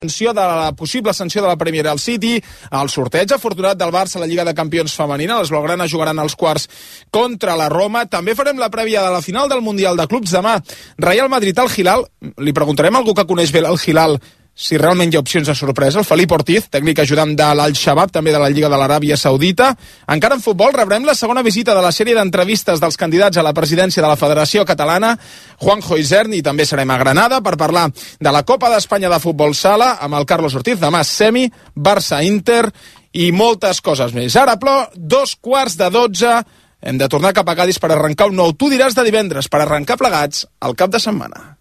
de la possible sanció de la Premier al City, el sorteig afortunat del Barça a la Lliga de Campions femenina, les blaugranes jugaran als quarts contra la Roma. També farem la prèvia de la final del Mundial de Clubs demà. Real Madrid al Hilal, li preguntarem a algú que coneix bé el Hilal si realment hi ha opcions de sorpresa. El Felip Ortiz, tècnic ajudant de l'Al-Shabaab, també de la Lliga de l'Aràbia Saudita. Encara en futbol rebrem la segona visita de la sèrie d'entrevistes dels candidats a la presidència de la Federació Catalana, Juanjo Isern, i també serem a Granada per parlar de la Copa d'Espanya de Futbol Sala amb el Carlos Ortiz. Demà semi, Barça-Inter i moltes coses més. Ara, però, 11:45. Hem de tornar cap a Cadis per arrencar un nou Tu diràs de divendres, per arrencar plegats el cap de setmana.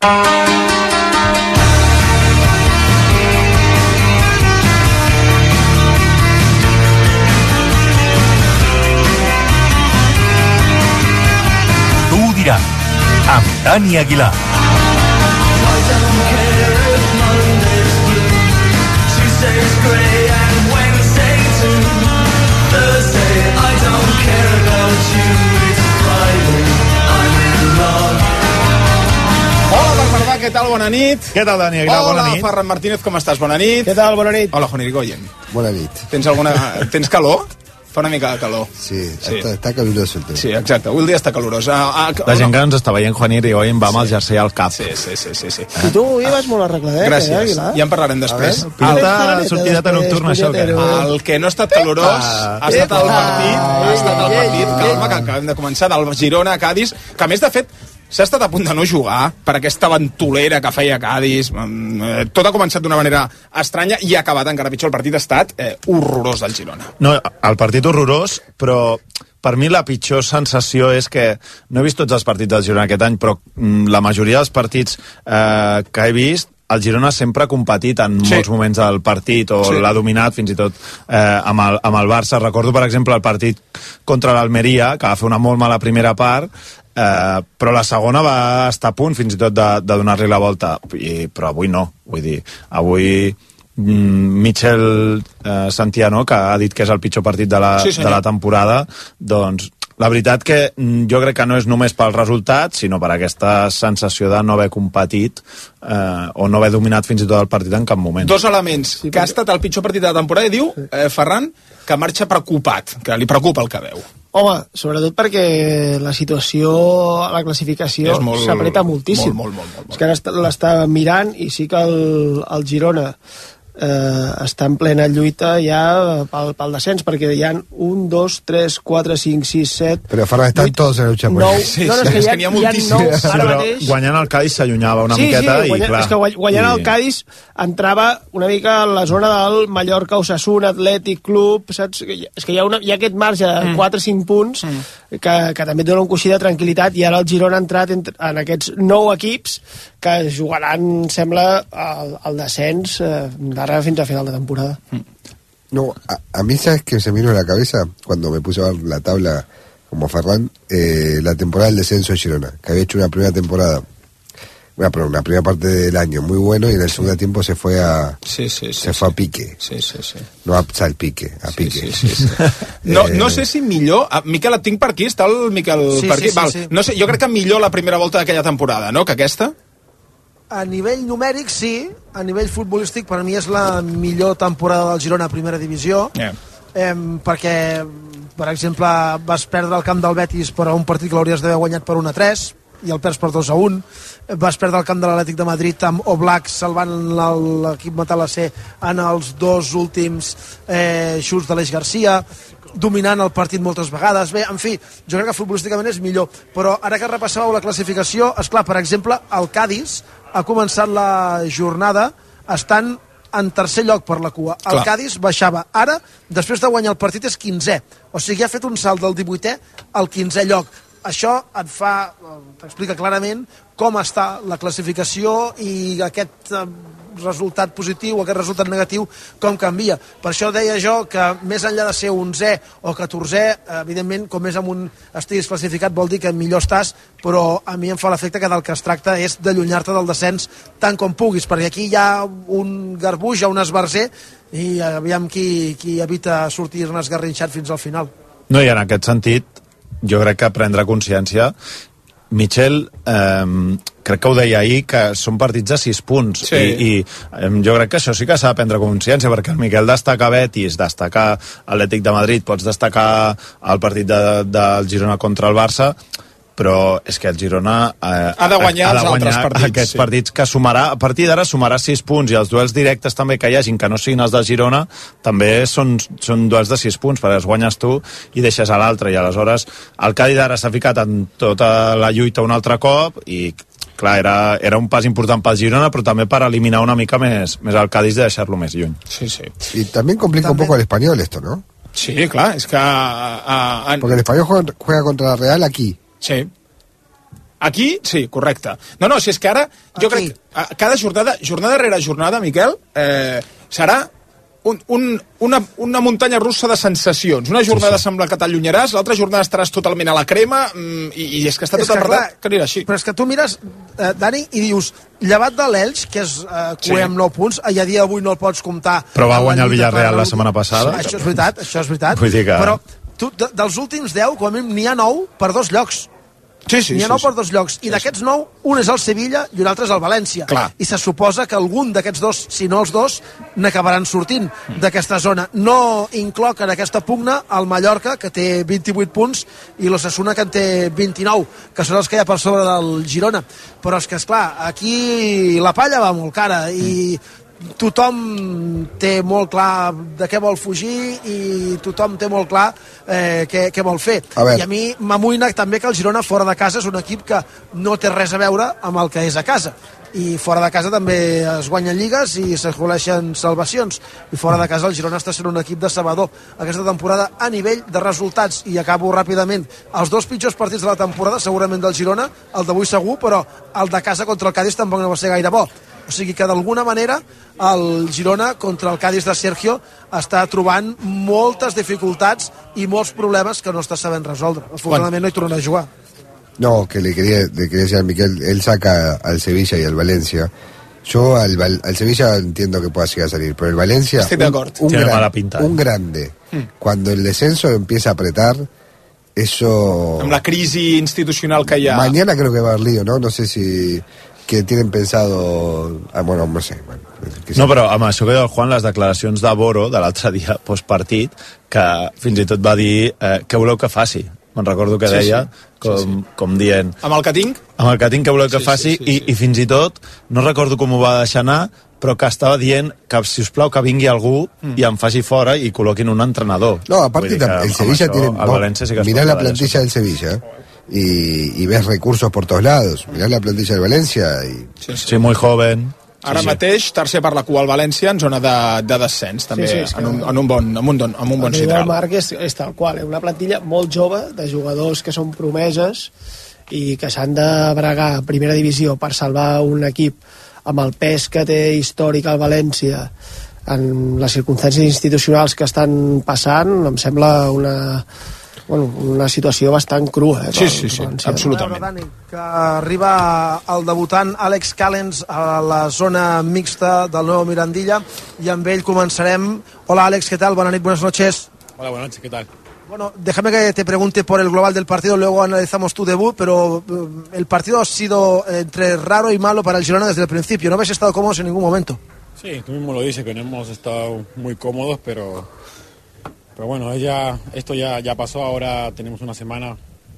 Amb Dani Aguilar. Hola, Bernardà, què tal? Bona nit. Què tal, Dani Aguilar? Bona nit. Hola, Ferran Martínez, com estàs? Bona nit. Què tal? Bona nit. Hola, Juan Irigoyen. Bona nit. Tens calor? Fa una mica de calor. Sí. Està calorós el temps. Sí, exacte, avui el dia està calorós. La gent que ens està veient, Juan Irigoyen, va amb el jersei al cap. Sí. I tu avui vas molt arregladet, Gràcies, Aguilar? ja en parlarem després. Pinta sortideta nocturna, això. El que no ha estat calorós ha estat el partit, calma, que acabem de començar, del Girona a Cadis, que a més, de fet, s'ha estat a punt de no jugar per aquesta ventolera que feia Cadis. Tot ha començat d'una manera estranya i ha acabat encara pitjor. El partit ha estat horrorós del Girona. No, el partit horrorós, però per mi la pitjor sensació és que no he vist tots els partits del Girona aquest any, però la majoria dels partits que he vist, el Girona sempre ha competit en molts moments del partit, o l'ha dominat fins i tot amb el Barça. Recordo, per exemple, el partit contra l'Almeria, que va fer una molt mala primera part, però la segona va estar a punt fins i tot de donar-li la volta, però avui no. Vull dir, avui Michel Santiano, que ha dit que és el pitjor partit de la temporada, doncs la veritat que jo crec que no és només pel resultat, sinó per aquesta sensació de no haver competit o no haver dominat fins i tot el partit en cap moment. Dos elements, que ha estat el pitjor partit de la temporada, i diu Ferran que marxa preocupat, que li preocupa el que veu. Home, sobretot perquè la situació a la classificació s'apreta moltíssim. Molt. És que ara l'està mirant i sí que el Girona està en plena lluita ja pel descens, perquè hi ha 1, 2, 3, 4, 5, 6, 7... Però Ferran, estan tots en lucha por ahí. És que n'hi ha moltíssims. Però guanyant el Cádiz s'allunyava una miqueta i clar... És que guanyant el Cádiz entrava una mica en la zona del Mallorca, Osasuna, Atlètic Club, saps? És que hi ha aquest marge de 4 o 5 punts que també dona un coixí de tranquil·litat, i ara el Girona ha entrat en aquests 9 equips que jugaran, sembla, el descens d'ara fins a final de temporada. No, a mí, ¿sabes qué se me vino a la cabeza cuando me puse a ver la tabla como Ferran? La temporada del descenso de Girona, que había hecho una primera temporada, una primera parte del año muy bueno, y en el segundo tiempo se fue a fue a pique. Sí. No a salpique, a pique. Sí. No sé si millor... Miquel, et tinc per aquí, està el Miquel per aquí? Sí. No sé, jo crec que millor la primera volta d'aquella temporada, no?, que aquesta? A nivell numèric, sí. A nivell futbolístic, per mi és la millor temporada del Girona a primera divisió. Perquè, per exemple, vas perdre el camp del Betis per a un partit que l'hauries d'haver guanyat per 1-3 i el perds per 2-1. Vas perdre el camp de l'Atlètic de Madrid amb Oblak salvant l'equip Matalassé en els 2 últims xuts d'Aleix Garcia, dominant el partit moltes vegades. Bé, en fi, jo crec que futbolísticament és millor, però ara que repassàveu la classificació, esclar, per exemple, el Cádiz ha començat la jornada estant en tercer lloc per la cua. El Cádiz baixava. Ara, després de guanyar el partit, és 15è. O sigui, ha fet un salt del 18è al 15è lloc. Això t'explica clarament com està la classificació i aquest resultat positiu o aquest resultat negatiu com canvia. Per això deia jo que més enllà de ser 11è o 14è, evidentment, com més amunt estiguis classificat vol dir que millor estàs, però a mi em fa l'efecte que del que es tracta és d'allunyar-te del descens tant com puguis, perquè aquí hi ha un garbuix, hi ha un esbarzer, i aviam qui evita sortir-ne esgarrinxat fins al final. No, i en aquest sentit jo crec que prendre consciència Michel, crec que ho deia ahir, que són partits de 6 punts, i jo crec que això sí que s'ha de prendre consciència, perquè el Miquel destaca Betis, destacar Atlètic de Madrid, pots destacar el partit del Girona contra el Barça, però és que el Girona ha de guanyar els altres partits, aquests partits, que sumarà, a partir d'ara sumarà 6 punts, i els duels directes també que hi hagin, que no siguin els de Girona, també són duels de 6 punts, perquè els guanyes tu i deixes a l'altre, i aleshores el Cádiz ara s'ha ficat en tota la lluita un altre cop, i clar, era un pas important pel Girona, però també per eliminar una mica més el Cádiz i deixar-lo més lluny. Y también complica un poco al Español esto, ¿no? Sí, clar, és que... Porque el Español juega contra la Real aquí. Sí. Aquí, sí, correcte. No, si és que ara, jo crec que cada jornada rere jornada, Miquel, serà una muntanya russa de sensacions. Una jornada sembla que t'allunyaràs, l'altra jornada estaràs totalment a la crema, i és que està tot apretat que anirà així. Però és que tu mires, Dani, i dius, llevat de l'Elx, que és cuer amb 9 punts, i a dia d'avui no el pots comptar... Però va guanyar el Villarreal la setmana passada. Això és veritat. Vull dir que... Però dels últims 10, com a mínim, n'hi ha 9 per 2 llocs. N'hi ha 9 per 2 llocs, i d'aquests 9, un és el Sevilla i un altre és el València. I se suposa que algun d'aquests dos, si no els dos, n'acabaran sortint d'aquesta zona. No incloc en aquesta pugna el Mallorca, que té 28 punts, i l'Osasuna, que en té 29, que són els que hi ha per sobre del Girona. Però és que, esclar, aquí la palla va molt cara, i tothom té molt clar de què vol fugir, i tothom té molt clar què vol fer. I a mi m'amoïna també que el Girona fora de casa és un equip que no té res a veure amb el que és a casa, i fora de casa també es guanyen lligues i s'assoleixen salvacions, i fora de casa el Girona està sent un equip decebedor aquesta temporada a nivell de resultats. I acabo ràpidament, els 2 pitjors partits de la temporada segurament del Girona, el d'avui segur, però el de casa contra el Cádiz tampoc no va ser gaire bo. O sigui que d'alguna manera el Girona contra el Cádiz de Sergio està trobant moltes dificultats i molts problemes que no està sabent resoldre. Afortunadament no hi tornen a jugar. No, que le quería decir a Miquel, él saca al Sevilla y al Valencia. Yo al Sevilla entiendo que pueda llegar a salir, pero el Valencia, un grande. Cuando el descenso empieza a apretar, eso... Amb la crisi institucional que hi ha... Mañana creo que va a haber lío, ¿no? No sé si... que tienen pensado... bueno, no sé. Bueno, no, però amb això que diu el Juan, les declaracions de Boro de l'altre dia postpartit, que fins i tot va dir què voleu que faci. Me'n recordo que deia, com dient... Amb el que tinc? Amb el que tinc, què voleu que faci, i fins i tot, no recordo com ho va deixar anar, però que estava dient que, si us plau, que vingui algú i em faci fora i col·loquin un entrenador. No, aparte el Sevilla tiene... Mirá la plantilla del Sevilla, y ves recursos por todos lados. Mirá la plantilla del Valencia y... Sí, muy joven. Ara mateix, tercer per la cua al València, en zona de descens, també, en un bon sidral. El Marc és tal qual, una plantilla molt jove, de jugadors que són promeses i que s'han de bregar a primera divisió per salvar un equip amb el pes que té històric al València, en les circumstàncies institucionals que estan passant, em sembla una situació bastant crua. Sí, absolutament. Dani, que arriba el debutant Àlex Callens a la zona mixta del nou Mirandilla, i amb ell començarem. Hola Àlex, ¿qué tal? Buenas noches. Hola, buenas noches, ¿qué tal? Bueno, déjame que te pregunte por el global del partido, luego analizamos tu debut, pero el partido ha sido entre raro y malo para el Girona desde el principio. No habéis estado cómodos en ningún momento. Sí, tú mismo lo dices, que no hemos estado muy cómodos, pero bueno, esto ya pasó. Ahora tenemos una semana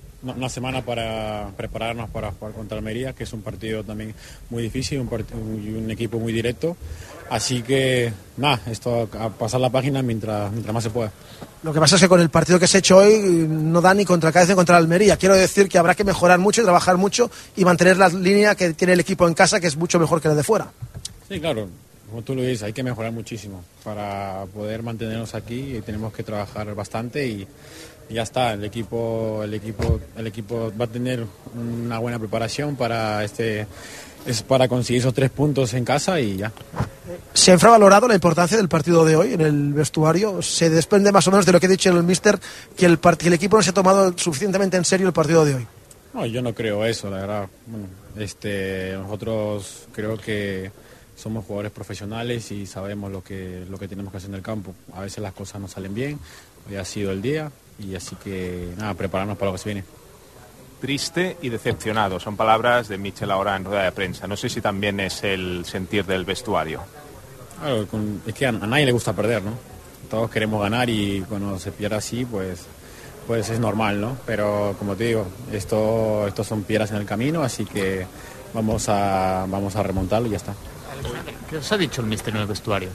para prepararnos para jugar contra Almería, que es un partido también muy difícil, un equipo muy directo. Así que nada, esto a pasar la página mientras más se pueda. Lo que pasa es que con el partido que se ha hecho hoy no da ni contra Cádiz ni contra Almería. Quiero decir que habrá que mejorar mucho y trabajar mucho y mantener la línea que tiene el equipo en casa, que es mucho mejor que la de fuera. Sí, claro. Como tú lo dices, hay que mejorar muchísimo para poder mantenernos aquí, y tenemos que trabajar bastante y ya está. El equipo va a tener una buena preparación para conseguir esos 3 puntos en casa y ya. ¿Se ha infravalorado la importancia del partido de hoy en el vestuario? ¿Se desprende más o menos de lo que ha dicho el míster, que el equipo no se ha tomado suficientemente en serio el partido de hoy? No, yo no creo eso, la verdad. Bueno, nosotros creo que somos jugadores profesionales y sabemos lo que tenemos que hacer en el campo. A veces las cosas no salen bien, hoy ha sido el día, y así que nada, prepararnos para lo que se viene. triste y decepcionado. Son palabras de Michel ahora en rueda de prensa. No sé si también es el sentir del vestuario. Claro, es que a nadie le gusta perder, ¿no? Todos queremos ganar y cuando se pierde así, pues es normal, ¿no? Pero como te digo, estos son piedras en el camino, así que vamos a remontarlo y ya está. ¿Qué os ha dicho el míster en el vestuario?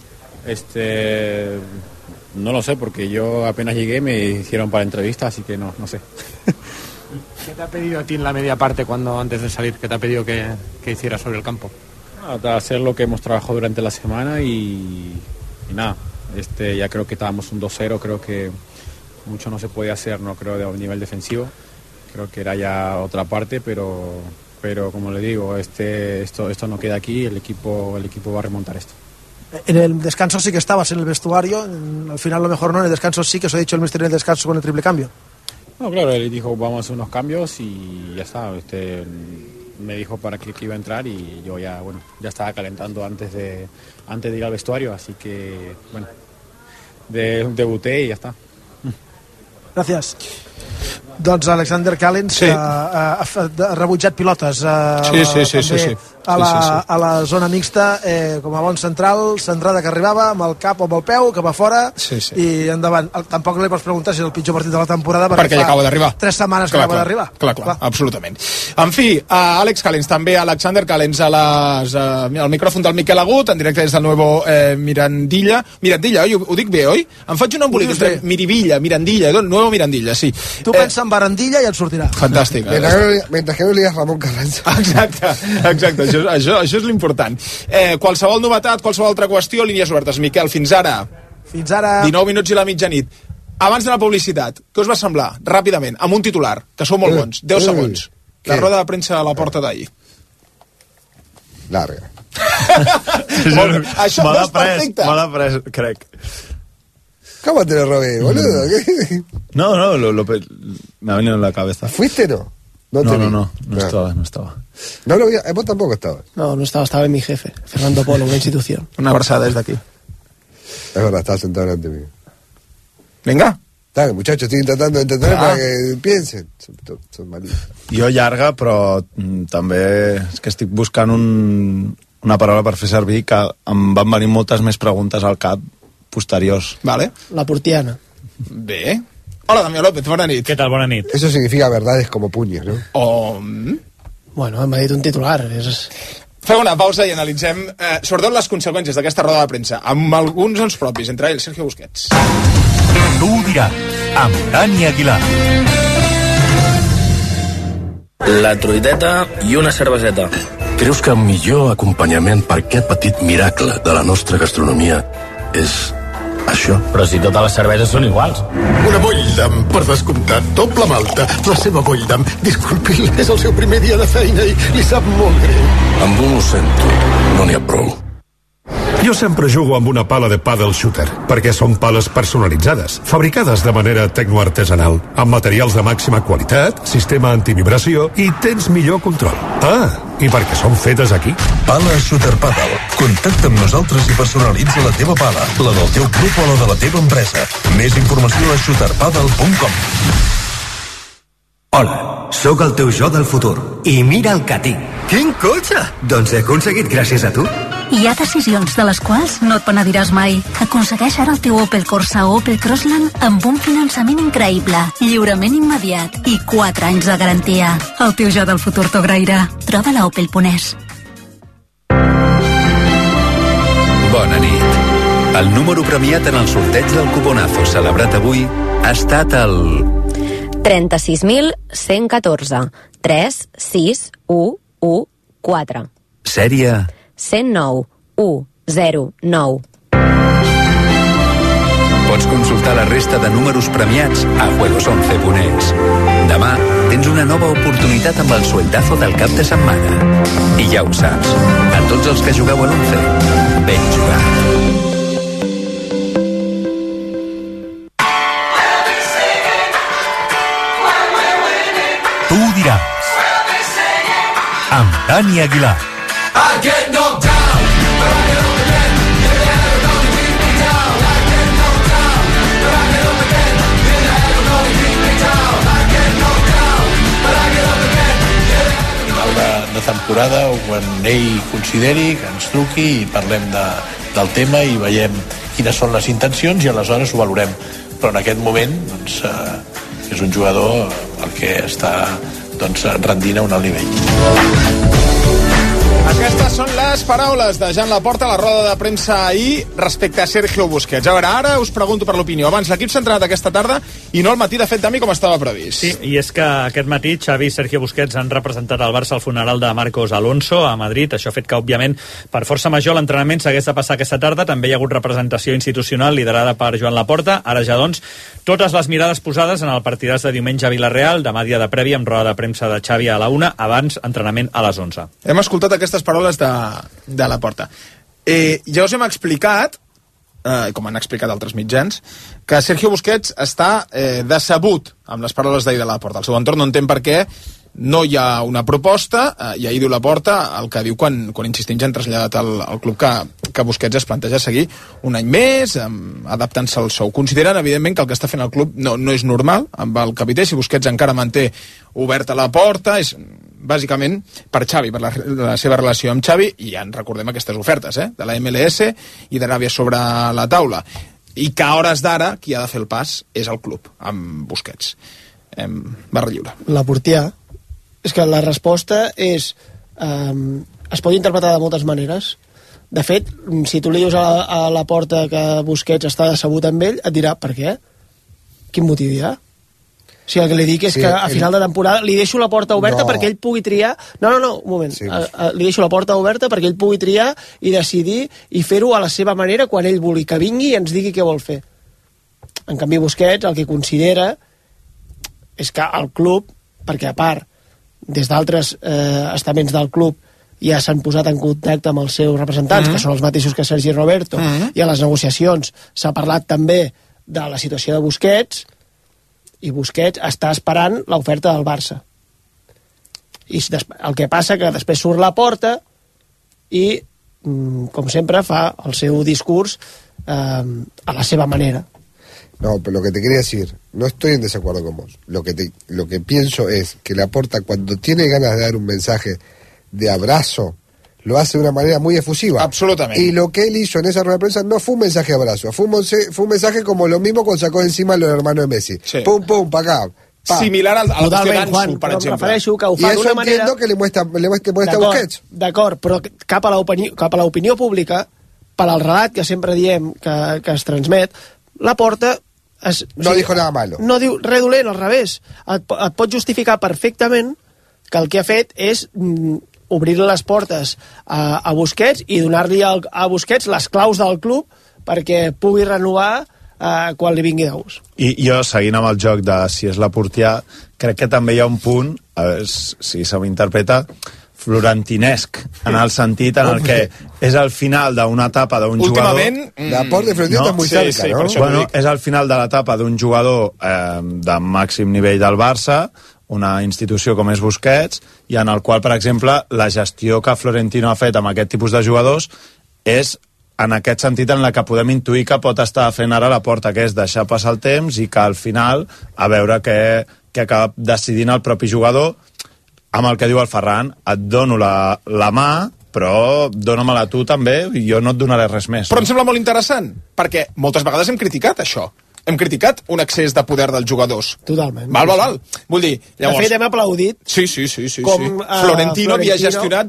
No lo sé, porque yo apenas llegué me hicieron para entrevista, así que no sé. ¿Qué te ha pedido a ti en la media parte antes de salir? ¿Qué te ha pedido que hicieras sobre el campo? Hacer lo que hemos trabajado durante la semana y nada. Ya creo que estábamos un 2-0, creo que mucho no se puede hacer, no creo, de nivel defensivo. Creo que era ya otra parte, pero como le digo, esto no queda aquí, el equipo va a remontar esto. En el descanso sí que estabas en el vestuario, al final lo mejor no, en el descanso sí que os ha dicho el míster en el descanso con el triple cambio. No, claro, él dijo vamos a hacer unos cambios y ya está. Me dijo para qué iba a entrar y yo ya estaba calentando antes de ir al vestuario, así que bueno, debuté y ya está. Gràcies. Doncs Alexander Callens, sí, ha rebutjat pilotes sí. a la zona mixta, com a bon central, centrada que arribava amb el cap o amb el peu cap a fora, i endavant. Tampoc li pots preguntar si és el pitjor partit de la temporada perquè ell acaba d'arribar. 3 setmanes que acaba d'arribar. Clar, absolutament. En fi, Àlex Callens, també Alexander Callens al micròfon del Miquel Agut, en directe des del Nuevo Mirandilla, oi? Ho dic bé, oi? Em faig un embolic entre Mirandilla, Nuevo Mirandilla, sí. Tu pensa en Barandilla i et sortirà. Fantàstic. Mentre que no li digas Ramon Carranza. Exacte, això és l'important. Qualsevol novetat, qualsevol altra qüestió, línies obertes. Miquel, fins ara 19 minuts i la mitjanit. Abans de la publicitat, què us va semblar? Ràpidament, amb un titular, que sou molt bons, 10 segons. La roda de premsa a la porta d'ahir. Larga. Això no és perfecte. Me l'ha pres, crec. ¿Cómo te lo robé, boludo? No, me ha venido en la cabeza. ¿Fuiste o no? No estaba. No lo vi, vos tampoco estabas. No estaba en mi jefe, Fernando Polo, una institución. Una abraçada desde aquí. Es verdad, estaba sentado delante mío. Venga. Dale, muchachos, estoy tratando de entretener para que piensen. Son malísimos. Jo llarga, però també és que estic buscant una paraula per fer servir que em van venir moltes més preguntes al cap posteriors. Vale. La portiana. Bé. Hola, Damià López, bona nit. Què tal, bona nit? Eso significa verdades como puños, ¿no? Bueno, m'ha dit un titular. Fem una pausa i analitzem sobretot les conseqüències d'aquesta roda de premsa, amb alguns noms propis, entre ells Sergio Busquets. Tu ho diràs, amb Dani Aguilar. La truiteta i una cerveseta. Creus que el millor acompanyament per aquest petit miracle de la nostra gastronomia és això? Però si totes les cerveses són iguals. Una Bolldam, per descomptat, doble malta. La seva Bolldam, disculpi, és el seu primer dia de feina i li sap molt greu. Amb un ho sento, no n'hi ha prou. Jo sempre jugo amb una pala de paddle shooter, perquè són pales personalitzades, fabricades de manera tecnoartesanal, amb materials de màxima qualitat, sistema antivibració i tens millor control. I perquè són fetes aquí. Pala Shooter Paddle. Contacta amb nosaltres i personalitza la teva pala, la del teu club o la de la teva empresa. Més informació a shooterpaddle.com. Hola, sóc el teu jo del futur i mira el que tinc. Quin cotxe? Doncs he aconseguit gràcies a tu. Hi ha decisions de les quals no et penediràs mai. Aconsegueix ara el teu Opel Corsa o Opel Crossland amb un finançament increïble, lliurament immediat i 4 anys de garantia. El teu jo del futur t'ho agrairà. Troba la Opel Ponès. Bona nit. El número premiat en el sorteig del Cuponazo celebrat avui ha estat el 36.114 3 6 1 1 4. Sèrie 109 109. Pots consultar la resta de números premiats a juegos11.es. Demà tens una nova oportunitat amb el sueldazo del cap de setmana. I ja ho saps, a tots els que jugueu a l'11, ben jugat. Tu ho diràs, amb Dani Aguilar. I get knocked down, but I get up again. You're never gonna keep me down. I get knocked down, but I get up again. You're never gonna keep me down. I get knocked down, but I temporada o quan ell consideri, que ens truqui i parlem del tema i veiem quines són les intencions i aleshores ho valorem. Però en aquest moment doncs, és un jugador el que està doncs, rendint a un alt nivell. Aquestes són les paraules de Jan Laporta a la roda de premsa ahir respecte a Sergio Busquets. A veure, ara us pregunto per l'opinió. Abans, l'equip s'ha entrenat aquesta tarda i no al matí, de fet, Dami, com estava previst. Sí, i és que aquest matí Xavi i Sergio Busquets han representat el Barça al funeral de Marcos Alonso a Madrid. Això ha fet que, òbviament, per força major l'entrenament s'hagués de passar aquesta tarda. També hi ha hagut representació institucional liderada per Joan Laporta. Ara ja, doncs, totes les mirades posades en el partidàs de diumenge a Vilareal, demà dia de prèvia amb roda de premsa de Xavi a la 1, abans entrenament a les 11. Hem escoltat aquestes paraules de Laporta. Ja us hem explicat, com han explicat altres mitjans, que Sergio Busquets està decebut amb les paraules d'ahir de Laporta. El seu entorn no entén per què no hi ha una proposta, i ahir diu Laporta el que diu quan insistents han traslladat al club que Busquets es planteja seguir un any més, adaptant-se al sou. Consideren, evidentment, que el que està fent el club no és normal amb el capità. Si Busquets encara manté oberta la porta, és bàsicament per Xavi, per la seva relació amb Xavi, i ja en recordem aquestes ofertes, de la MLS i d'Aràbia sobre la taula. I que a hores d'ara qui ha de fer el pas és el club, amb Busquets. Barra lliure. La Portià. És que la resposta és... es pot interpretar de moltes maneres. De fet, si tu li dius a la Porta que Busquets està decebut amb ell, et dirà, per què? Quin motiu hi ha? O sigui, el que li dic és que a final de temporada li deixo la porta oberta perquè ell pugui triar... No, un moment. Sí. Li deixo la porta oberta perquè ell pugui triar i decidir i fer-ho a la seva manera quan ell vulgui, que vingui i ens digui què vol fer. En canvi, Busquets el que considera és que el club, perquè a part des d'altres estaments del club ja s'han posat en contacte amb els seus representants, que són els mateixos que Sergi Roberto, i a les negociacions s'ha parlat també de la situació de Busquets, i Busquets està esperant l'oferta del Barça. I el que passa que després surt la porta i, com sempre, fa el seu discurs a la seva manera. No, pero lo que te quería decir, no estoy en desacuerdo con vos. Lo que pienso es que Laporta, cuando tiene ganas de dar un mensaje de abrazo, lo hace de una manera muy efusiva. Absolutamente. Y lo que él hizo en esa rueda de prensa no fue un mensaje de abrazo, fue un mensaje como lo mismo cuando sacó encima a los hermanos de Messi. Sí. Pum, pum, pa' acá. Pa. Similar al que Danso, per exemple. Que ho fa d'una manera... que le muestra Busquets. D'acord, però cap a l'opinió pública, per al relat que sempre diem que es transmet, Laporta dijo nada malo. No diu res dolent, al revés. Et pot justificar perfectament que el que ha fet és obrir les portes a Busquets i donar-li a Busquets les claus del club perquè pugui renovar quan li vingui de gust. I jo, seguint amb el joc de si és la Portià, crec que també hi ha un punt, a veure si se m'interpreta, florentinesc, en el sentit en el que és el final d'una etapa d'un jugador... Últimament... La Porta de Florentino està molt cerca, no? Bueno, és el final de l'etapa d'un jugador de màxim nivell del Barça, una institució com és Busquets, i en el qual, per exemple, la gestió que Florentino ha fet amb aquest tipus de jugadors és en aquest sentit en la que podem intuir que pot estar fent ara la Porta, que és deixar passar el temps i que al final, a veure què acaba decidint el propi jugador, amb el que diu el Ferran, et dono la mà, però dóna-me-la tu també i jo no et donaré res més. Però em sembla molt interessant, perquè moltes vegades hem criticat això. Hem criticat un excés de poder dels jugadors. Totalment. Val. Vull dir, llavors... De fet, hem aplaudit sí. com Florentino havia gestionat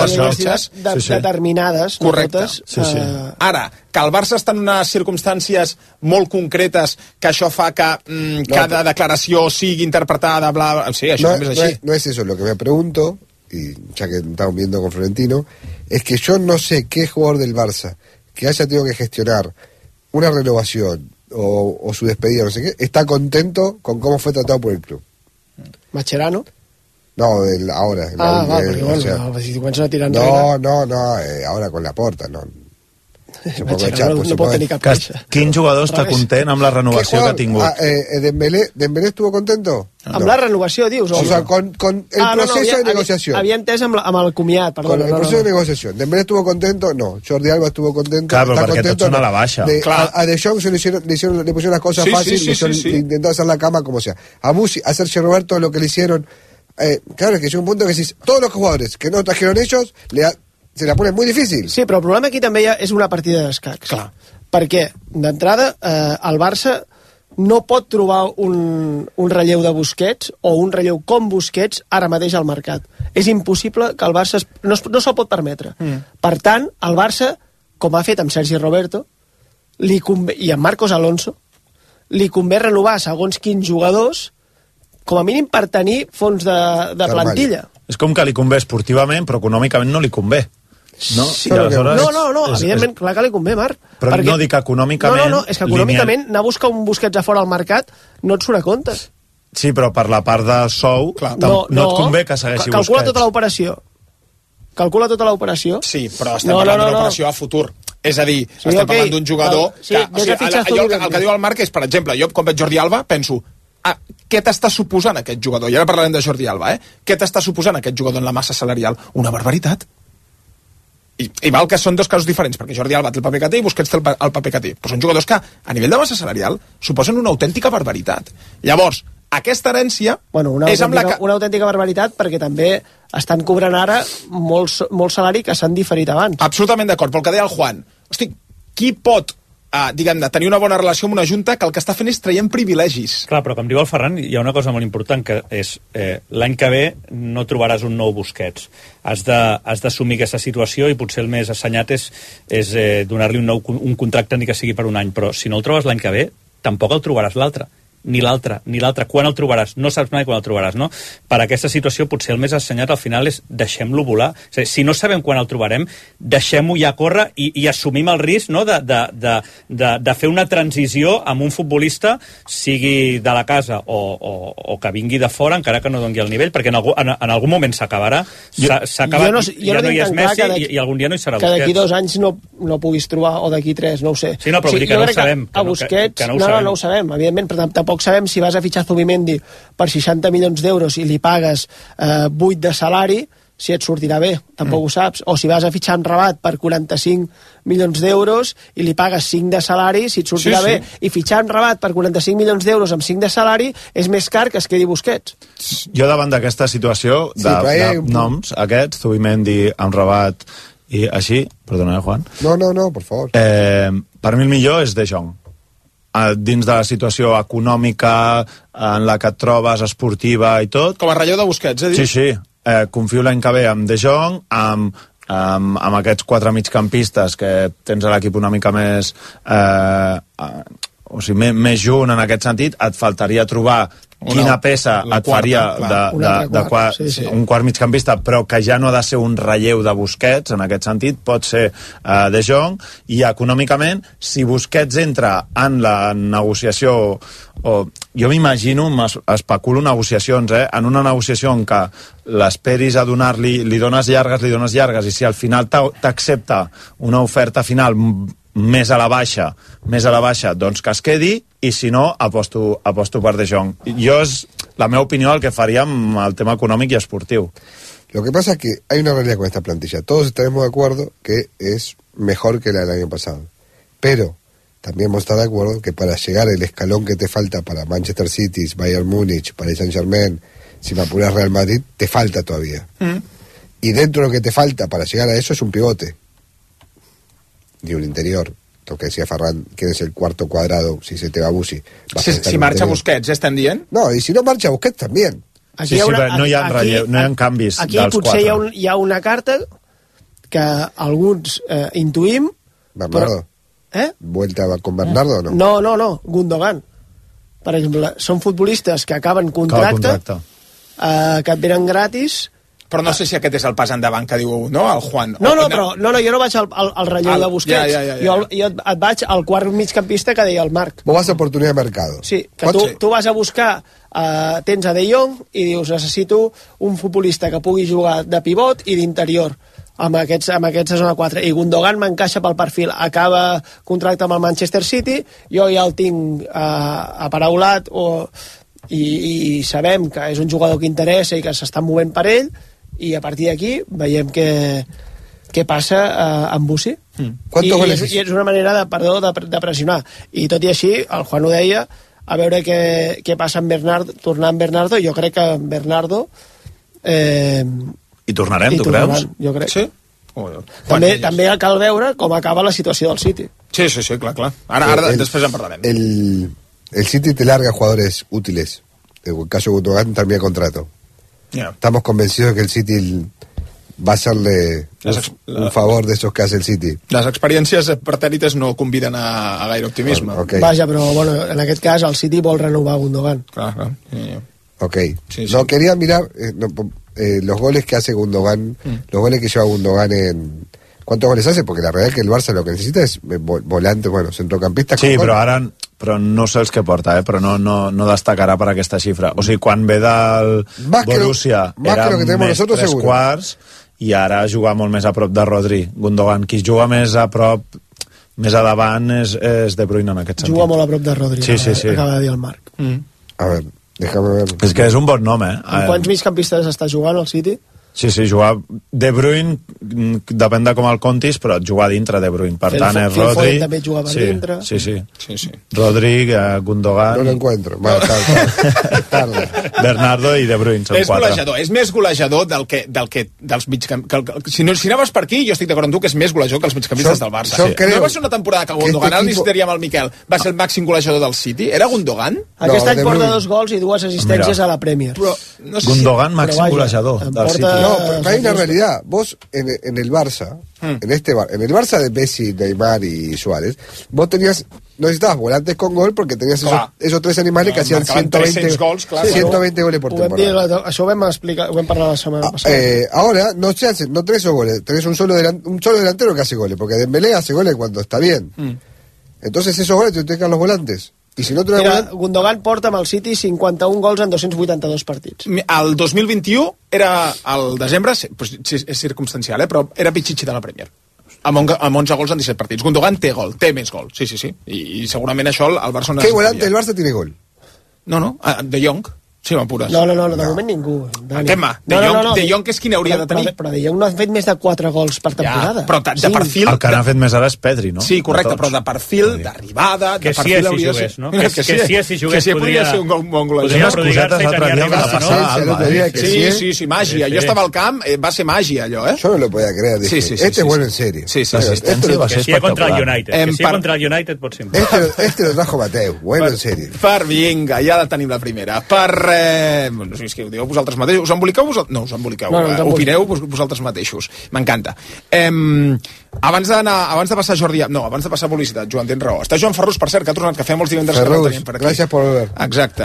determinades, correcte. Totes, Ara, que el Barça està en unes circumstàncies molt concretes que això fa que cada declaració sigui interpretada, bla, bla. Sí, això no és així. No es eso, lo que me pregunto, y ya que estamos viendo con Florentino, es que yo no sé qué jugador del Barça que haya tenido que gestionar una renovación o su despedida, no sé qué, está contento con cómo fue tratado por el club. ¿Mascherano? No, ahora. Porque bueno, si te comences a tirar ahora con Laporta, no. No pot tenir cap queixa. Quin jugador està content amb la renovació que ha tingut? ¿Dembélé estuvo contento? Amb la renovació, dius? O sea, con el proceso de negociación. Havia entès amb el comiat, perdó. Con el proceso de negociación. ¿Dembélé estuvo contento? No. Jordi Alba estuvo contento. Claro, perquè tots són a la baixa. A De Jong le pusieron las cosas fáciles, le intentó hacer la cama como sea. A Sergio Roberto lo que le hicieron claro, es que llega un punto que decís, todos los jugadores que no trajeron ellos, se la ponen muy difícil. Sí, però el problema aquí també és una partida d'escacs. Clar. Perquè, d'entrada, el Barça no pot trobar un relleu de Busquets o un relleu com Busquets ara mateix al mercat. És impossible que el Barça no se'l pot permetre. Per tant, el Barça, com ha fet amb Sergi Roberto i amb Marcos Alonso, li convé renovar segons quins jugadors, com a mínim per tenir fons de plantilla. És com que li convé esportivament, però econòmicament no li convé. No, sí, no, evidentment, clar que li convé, Marc. Però perquè... no dic econòmicament... No, és que econòmicament anar a buscar un Busquets a fora al mercat no et surt a compte. Sí, però per la part de sou no et convé que segueixi Busquets. Calcula tota l'operació. Calcula tota l'operació. Sí, però estem parlant d'una operació a futur. És a dir, estem parlant d'un jugador... El que diu el Marc és, per exemple, jo com veig Jordi Alba penso... què t'està suposant aquest jugador? I ara parlarem de Jordi Alba, Què t'està suposant aquest jugador en la massa salarial? Una barbaritat. I val que són dos casos diferents, perquè Jordi Alba té el paper que té i Busquets té el paper que té. Però són jugadors que, a nivell de massa salarial, suposen una autèntica barbaritat. Llavors, aquesta herència és amb la que... Una autèntica barbaritat perquè també estan cobrant ara molt salari que s'han diferit abans. Absolutament d'acord, però el que deia el Juan, hosti, qui pot diguem-ne, tenir una bona relació amb una junta que el que està fent és traient privilegis. Clar, però com diu el Ferran, hi ha una cosa molt important, que és l'any que ve no trobaràs un nou Busquets. Has d'assumir aquesta situació i potser el més assenyat és donar-li un contracte ni que sigui per un any, però si no el trobes l'any que ve, tampoc el trobaràs l'altre. Ni l'altre. Quan el trobaràs? No saps mai quan el trobaràs, no? Per aquesta situació, potser el més assenyat al final és deixem-lo volar. O sigui, si no sabem quan el trobarem, deixem-ho ja córrer i assumim el risc, no?, de fer una transició amb un futbolista, sigui de la casa o que vingui de fora, encara que no doni el nivell, perquè en algun moment s'acabarà, s'ha acabat, ja no hi és Messi i algun dia no hi serà Busquets. Que d'aquí 2 anys no puguis trobar, o d'aquí 3, no ho sé. Sí, no, però vull dir que no ho sabem. A Busquets, no ho sabem, evidentment, però tampoc sabem si vas a fitxar Zubimendi per 60 milions d'euros i li pagues 8 de salari, si et sortirà bé, tampoc ho saps. O si vas a fitxar en Rabat per 45 milions d'euros i li pagues 5 de salari, si et sortirà bé. I fitxar en Rabat per 45 milions d'euros amb 5 de salari és més car que es quedi Busquets. Jo davant d'aquesta situació de noms, aquests, Zubimendi, amb Rabat i així, perdona, Juan. No, por favor. Per mi el millor és De Jong. Dins de la situació econòmica en la que et trobes, esportiva i tot. Com a relleu de Busquets, Sí. Confio l'any que ve amb De Jong, amb aquests 4 migcampistes que tens a l'equip una mica més més junt en aquest sentit. Et faltaria trobar quina peça et faria un quart migcampista, però que ja no ha de ser un relleu de Busquets, en aquest sentit, pot ser De Jong, i econòmicament, si Busquets entra en la negociació, jo m'imagino, especulo negociacions, en una negociació en què l'esperis a donar-li, li dones llargues, i si al final t'accepta una oferta final més a la baixa, doncs que es quedi, i si no, aposto per De Jong. Jo és la meva opinió el que faria amb el tema econòmic y esportivo. Lo que pasa es que hay una realidad con esta plantilla. Todos estaremos de acuerdo que es mejor que la del año pasado. Pero también vamos a estar de acuerdo que para llegar el escalón que te falta para Manchester City, Bayern Múnich, Paris Saint-Germain, si me apuras Real Madrid, te falta todavía. Y dentro de lo que te falta para llegar a eso es un pivote. Y un interior. Lo que decía Ferran, ¿quién es el cuarto cuadrado si se te va Busi? Si marxa Busquets, estem dient? No, y si no marxa Busquets, también. Sí, no hi ha canvis aquí dels potser quatre. Hi ha una carta que alguns intuïm. Bernardo. ¿Vuelta con Bernardo o no? No, Gundogan. Per exemple, són futbolistes que acaben contracte. Que et venen gratis. Però no sé si aquest és el pas endavant que diu, no, el Juan. No, jo no vaig al relleu de Busquets. Jo et vaig al quart migcampista que deia el Marc. Vos vas a oportunitat de mercado. Sí, que tu vas a buscar, tens a De Jong i dius, necessito un futbolista que pugui jugar de pivot i d'interior amb aquesta zona 4. I Gundogan m'encaixa pel perfil. Acaba contracte amb el Manchester City, jo ja el tinc aparaulat i sabem que és un jugador que interessa i que s'està movent per ell, i a partir d'aquí veiem què passa amb Busi. I és una manera de pressionar. I tot i així, el Juan ho deia, a veure què passa amb Bernardo, tornar amb Bernardo. Jo crec que Bernardo I tornarem, tu creus? Jo crec. Sí? També cal veure com acaba la situació del City. Sí, clar. Ara després en parlarem. El City te larga jugadores útiles. En el caso de Gundogan termina contrato. Estamos convencidos de que el City va a hacerle un favor de esos que hace el City. Les experiències pretèrites no conviden a gaire optimisme. Vaja, però en aquest cas el City vol renovar Gundogan. Clar. Ok. No, quería mirar los goles que hace Gundogan, los goles que lleva Gundogan en... ¿Cuántos goles hace? Porque la realidad es que el Barça lo que necesita es volante, centrocampista. Sí, però no sé els que porta, però no destacarà per aquesta xifra. O sigui, quan ve del Borussia era més 3 quarts i ara juga molt més a prop de Rodri. Gundogan, qui juga més a prop, més a davant és De Bruyne en aquest sentit. Juga molt a prop de Rodri, acaba de dir el Marc. A ver, déjame ver. És que és un bon nom, En quants migcampistes està jugant el City? Sí, jugar De Bruyne depèn de com el contis, però jugar dintre De Bruyne, per tant és Rodri. També jugava dintre. Sí. Rodri, Gundogan, no lo encuentro. Tarda. Bernardo i De Bruyne són 4. És més golejador del que dels migcampistes. Si anaves per aquí, jo estic d'acord amb tu que és més golejador que els migcampistes del Barça. No va ser una temporada que Gundogan, ara necessitaríem el Miquel, va ser el màxim golejador del City? Era Gundogan? Aquest any porta 2 gols i 2 assistències a la Premier. Gundogan, màxim golejador del City. No, pero hay una realidad. Vos en el Barça, en el Barça de Messi, Neymar y Suárez, vos no necesitabas volantes con gol porque tenías esos 3 animales que hacían 120 goles por temporada. Això ho vam parlar la setmana passada. Ahora no tenés esos goles, tenés un solo delantero que hace goles, porque Dembélé hace goles cuando está bien. Entonces esos goles te tengan los volantes. I si no Gundogan porta amb el City 51 gols en 282 partits. El 2021 era al desembre, és circumstancial, però era pitxitxi de la Premier. Amb 11 gols en 17 partits. Gundogan té més gol, sí. I segurament això el Barça... ¿Qué volante del Barça tiene gol? No, De Jong. Sí, m'apures. No, de moment ningú. De Jong és qui n'hauria de tenir. Però De Jong no ha fet més de 4 gols per temporada. Però de perfil... El que n'ha fet més ara és Pedri, no? Sí, correcte, però de perfil, d'arribada... Que sí, si jugués, no? Que si jugués podria ser un bon golejador. Podria prodigar-se i tenir arribat, no? Sí, màgia. Jo estava al camp, va ser màgia, allò, Yo no lo podía creer, dije, este vuelve en serio. Sí. Que sigui contra el United. Que sigui contra el United pot ser. Este lo trajo Mateu, vuelve en serio. Per vinga, ja la tenim la primera. No sé si ho dieu vosaltres mateixos. Us emboliqueu vosaltres? No us emboliqueu. Opineu vosaltres mateixos. M'encanta. Abans de passar Jordi... No, abans de passar publicitat, Joan, tens raó. Està Joan Ferrus, per cert, que ha tornat, que feia molts divendres que no el teníem per aquí. Gràcies per volver. Exacte.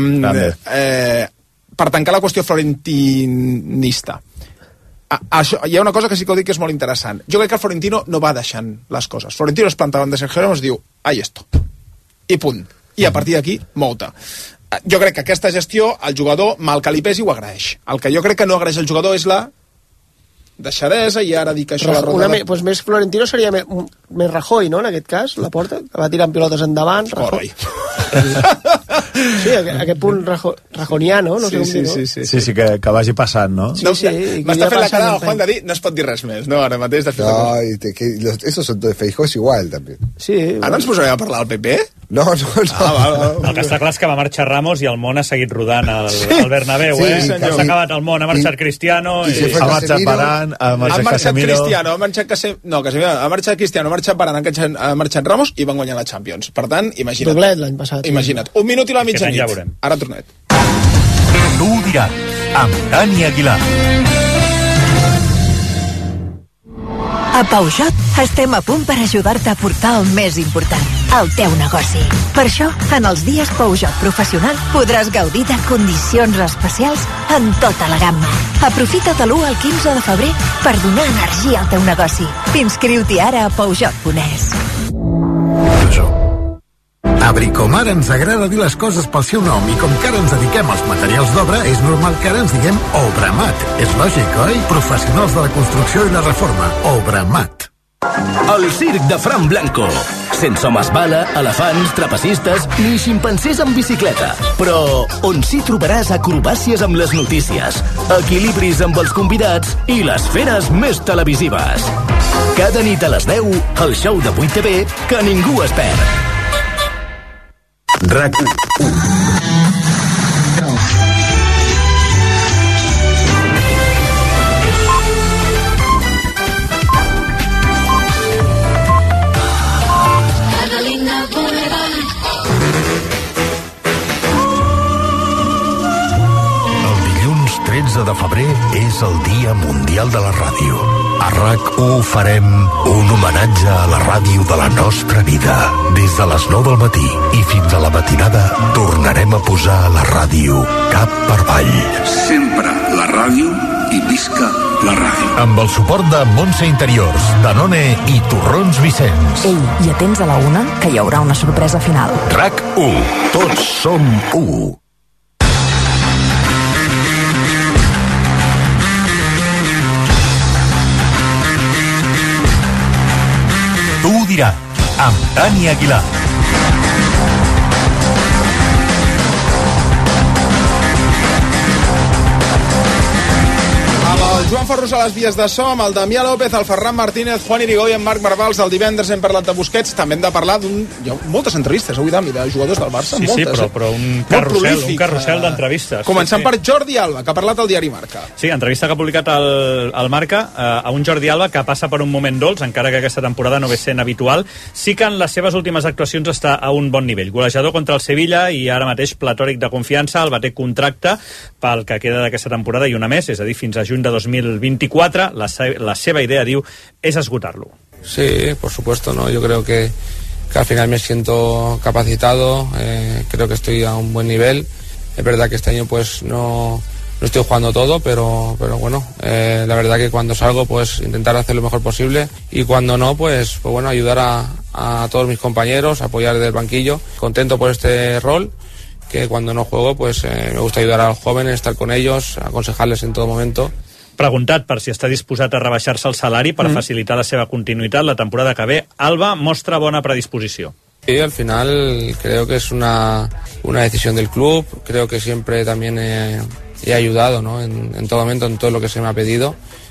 Per tancar la qüestió florentinista. Hi ha una cosa que sí que ho dic que és molt interessant. Jo crec que el Florentino no va deixant les coses. Florentino es planta davant de Sergio Ramos i diu, ahí esto. I punt. I a partir d'aquí, mouta. Jo crec que aquesta gestió, el jugador, mal que li pesi, ho agraeix. El que jo crec que no agraeix el jugador és la deixadesa, i ara dic això... Pues més Florentino seria més Rajoy, no?, en aquest cas, la porta, que va tirant pilotes endavant. Rajoy. Sí, aquest punt rajoniano, no sé com dir-ho. Sí, que vagi passant, no? Sí. M'està fent la cara del Juan de dir, no es pot dir res més, no? Ara mateix... No, esos son de Feijóo igual, també. Sí. Ara ens posarem a parlar del PP? No. El que està clar és que va marxar Ramos i el món ha seguit rodant al Bernabéu, S'ha acabat el món, ha marxat Cristiano... Ha marxat Varane, ha marxat Casemiro... Ha marxat Cristiano, ha marxat Varane, ha marxat Ramos i van guanyar la Champions. Per tant, imagina't. Doblet l'any passat. Imagina't. 1 minut i la mitjanit. Ara tornet. Tu ho diràs, amb Dani Aguilar. A Peugeot estem a punt per ajudar-te a portar el més important, el teu negoci. Per això, en els dies Peugeot Professional podràs gaudir de condicions especials en tota la gamma. Aprofita de l'1 al 15 de febrer per donar energia al teu negoci. Inscriu-t'hi ara a Peugeot.es. A Bricomar ens agrada dir les coses pel seu nom i com que ara ens dediquem als materials d'obra, és normal que ara ens diguem Obramat. És lògic, oi? Professionals de la construcció i la reforma. Obramat. El circ de Fran Blanco. Sense homes bala, elefants, trapecistes ni ximpancers amb bicicleta. Però on sí trobaràs acrobàcies amb les notícies, equilibris amb els convidats i les feres més televisives. Cada nit a les 10, el show de 8TV que ningú es perd. és el Dia Mundial de la Ràdio. A RAC1 farem un homenatge a la ràdio de la nostra vida. Des de les 9 del matí i fins a la matinada tornarem a posar la ràdio cap per avall. Sempre la ràdio i visca la ràdio. Amb el suport de Montse Interiors, Danone i Torrons Vicenç. Ei, i atents a la 1, que hi haurà una sorpresa final. RAC1. Tots som 1. Tu ho diràs, amb Dani Aguilar. El Joan Ferrus a les vies de so, amb el Damià López, el Ferran Martínez, Juan Irigoyen, en Marc Marvals. El divendres hem parlat de Busquets, també hem de parlar hi ha moltes entrevistes avui, Dami, de jugadors del Barça, moltes. Sí, però un carrusel d'entrevistes. Començant per Jordi Alba, que ha parlat al diari Marca. Sí, entrevista que ha publicat el Marca a un Jordi Alba que passa per un moment dolç, encara que aquesta temporada no ve sent habitual. Sí que en les seves últimes actuacions està a un bon nivell. Golejador contra el Sevilla i ara mateix platòric de confiança. Alba té contracte pel que queda d'aquesta temporada i una més, és a dir, fins a juny de 2024. La seva idea, diu, es esgotarlo. Sí, por supuesto, ¿no? Yo creo que al final me siento capacitado, creo que estoy a un buen nivel. Es verdad que este año pues no estoy jugando todo, pero bueno, la verdad que cuando salgo pues intentar hacer lo mejor posible y cuando no pues bueno, ayudar a todos mis compañeros, apoyar desde el banquillo. Contento por este rol, que cuando no juego pues me gusta ayudar a los jóvenes, estar con ellos, aconsejarles en todo momento. Preguntat per si està disposat a rebaixar-se el salari per facilitar la seva continuïtat la temporada que ve, Alba mostra bona predisposició. Sí, al final creo que es una decisión del club, creo que siempre también he ayudado, ¿no? en todo momento, en todo lo que se me ha pedido,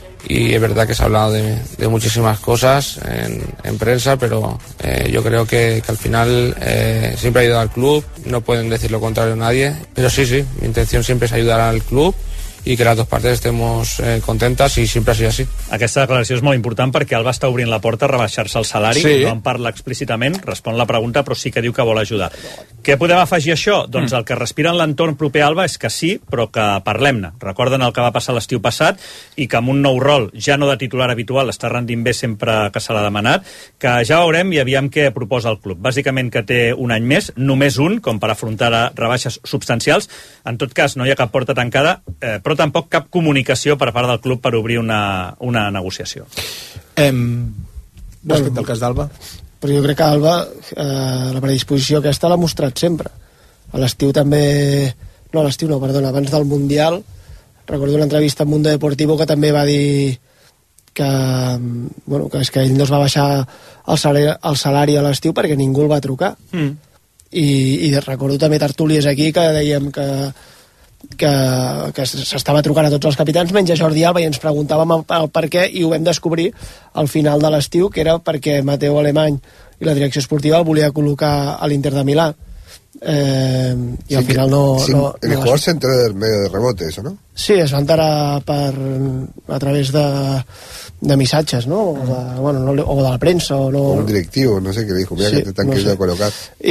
y es verdad que se ha hablado de muchísimas cosas en prensa, pero yo creo que al final siempre he ayudado al club, no pueden decir lo contrario a nadie, pero sí, mi intención siempre es ayudar al club i que les dues parts estemos contentes i sempre ha sigut així. Aquesta declaració és molt important perquè Alba està obrint la porta a rebaixar-se el salari, no en parla explícitament, respon la pregunta, però sí que diu que vol ajudar. Què podem afegir a això? Doncs el que respira en l'entorn proper a Alba és que sí, però que parlem-ne. Recorden el que va passar l'estiu passat i que amb un nou rol, ja no de titular habitual, està rendint bé sempre que se l'ha demanat, que ja veurem i aviam què proposa el club. Bàsicament que té un any més, només un, com per afrontar rebaixes substancials. En tot cas, no hi ha cap porta tancada, però tampoc cap comunicació per part del club per obrir una negociació. Respecte al cas d'Alba? Però jo crec que Alba la predisposició aquesta l'ha mostrat sempre. A l'estiu també... No, a l'estiu no, perdona, abans del Mundial recordo una entrevista amb Mundo Deportivo que també va dir que és que ell no es va baixar el salari a l'estiu perquè ningú el va trucar. I recordo també tertúlies aquí que dèiem que s'estava trucant a tots els capitans menys a Jordi Alba i ens preguntàvem el per què i ho vam descobrir al final de l'estiu, que era perquè Mateu Alemany i la direcció esportiva el volia col·locar a l'Inter de Milà i al final el jugador se enteró del medio de rebote, eso, ¿no? Sí, es va enterar a través de missatges, ¿no? O de la premsa o un directivo, no sé, que le dijo, mira, sí, que te están queriendo colocar.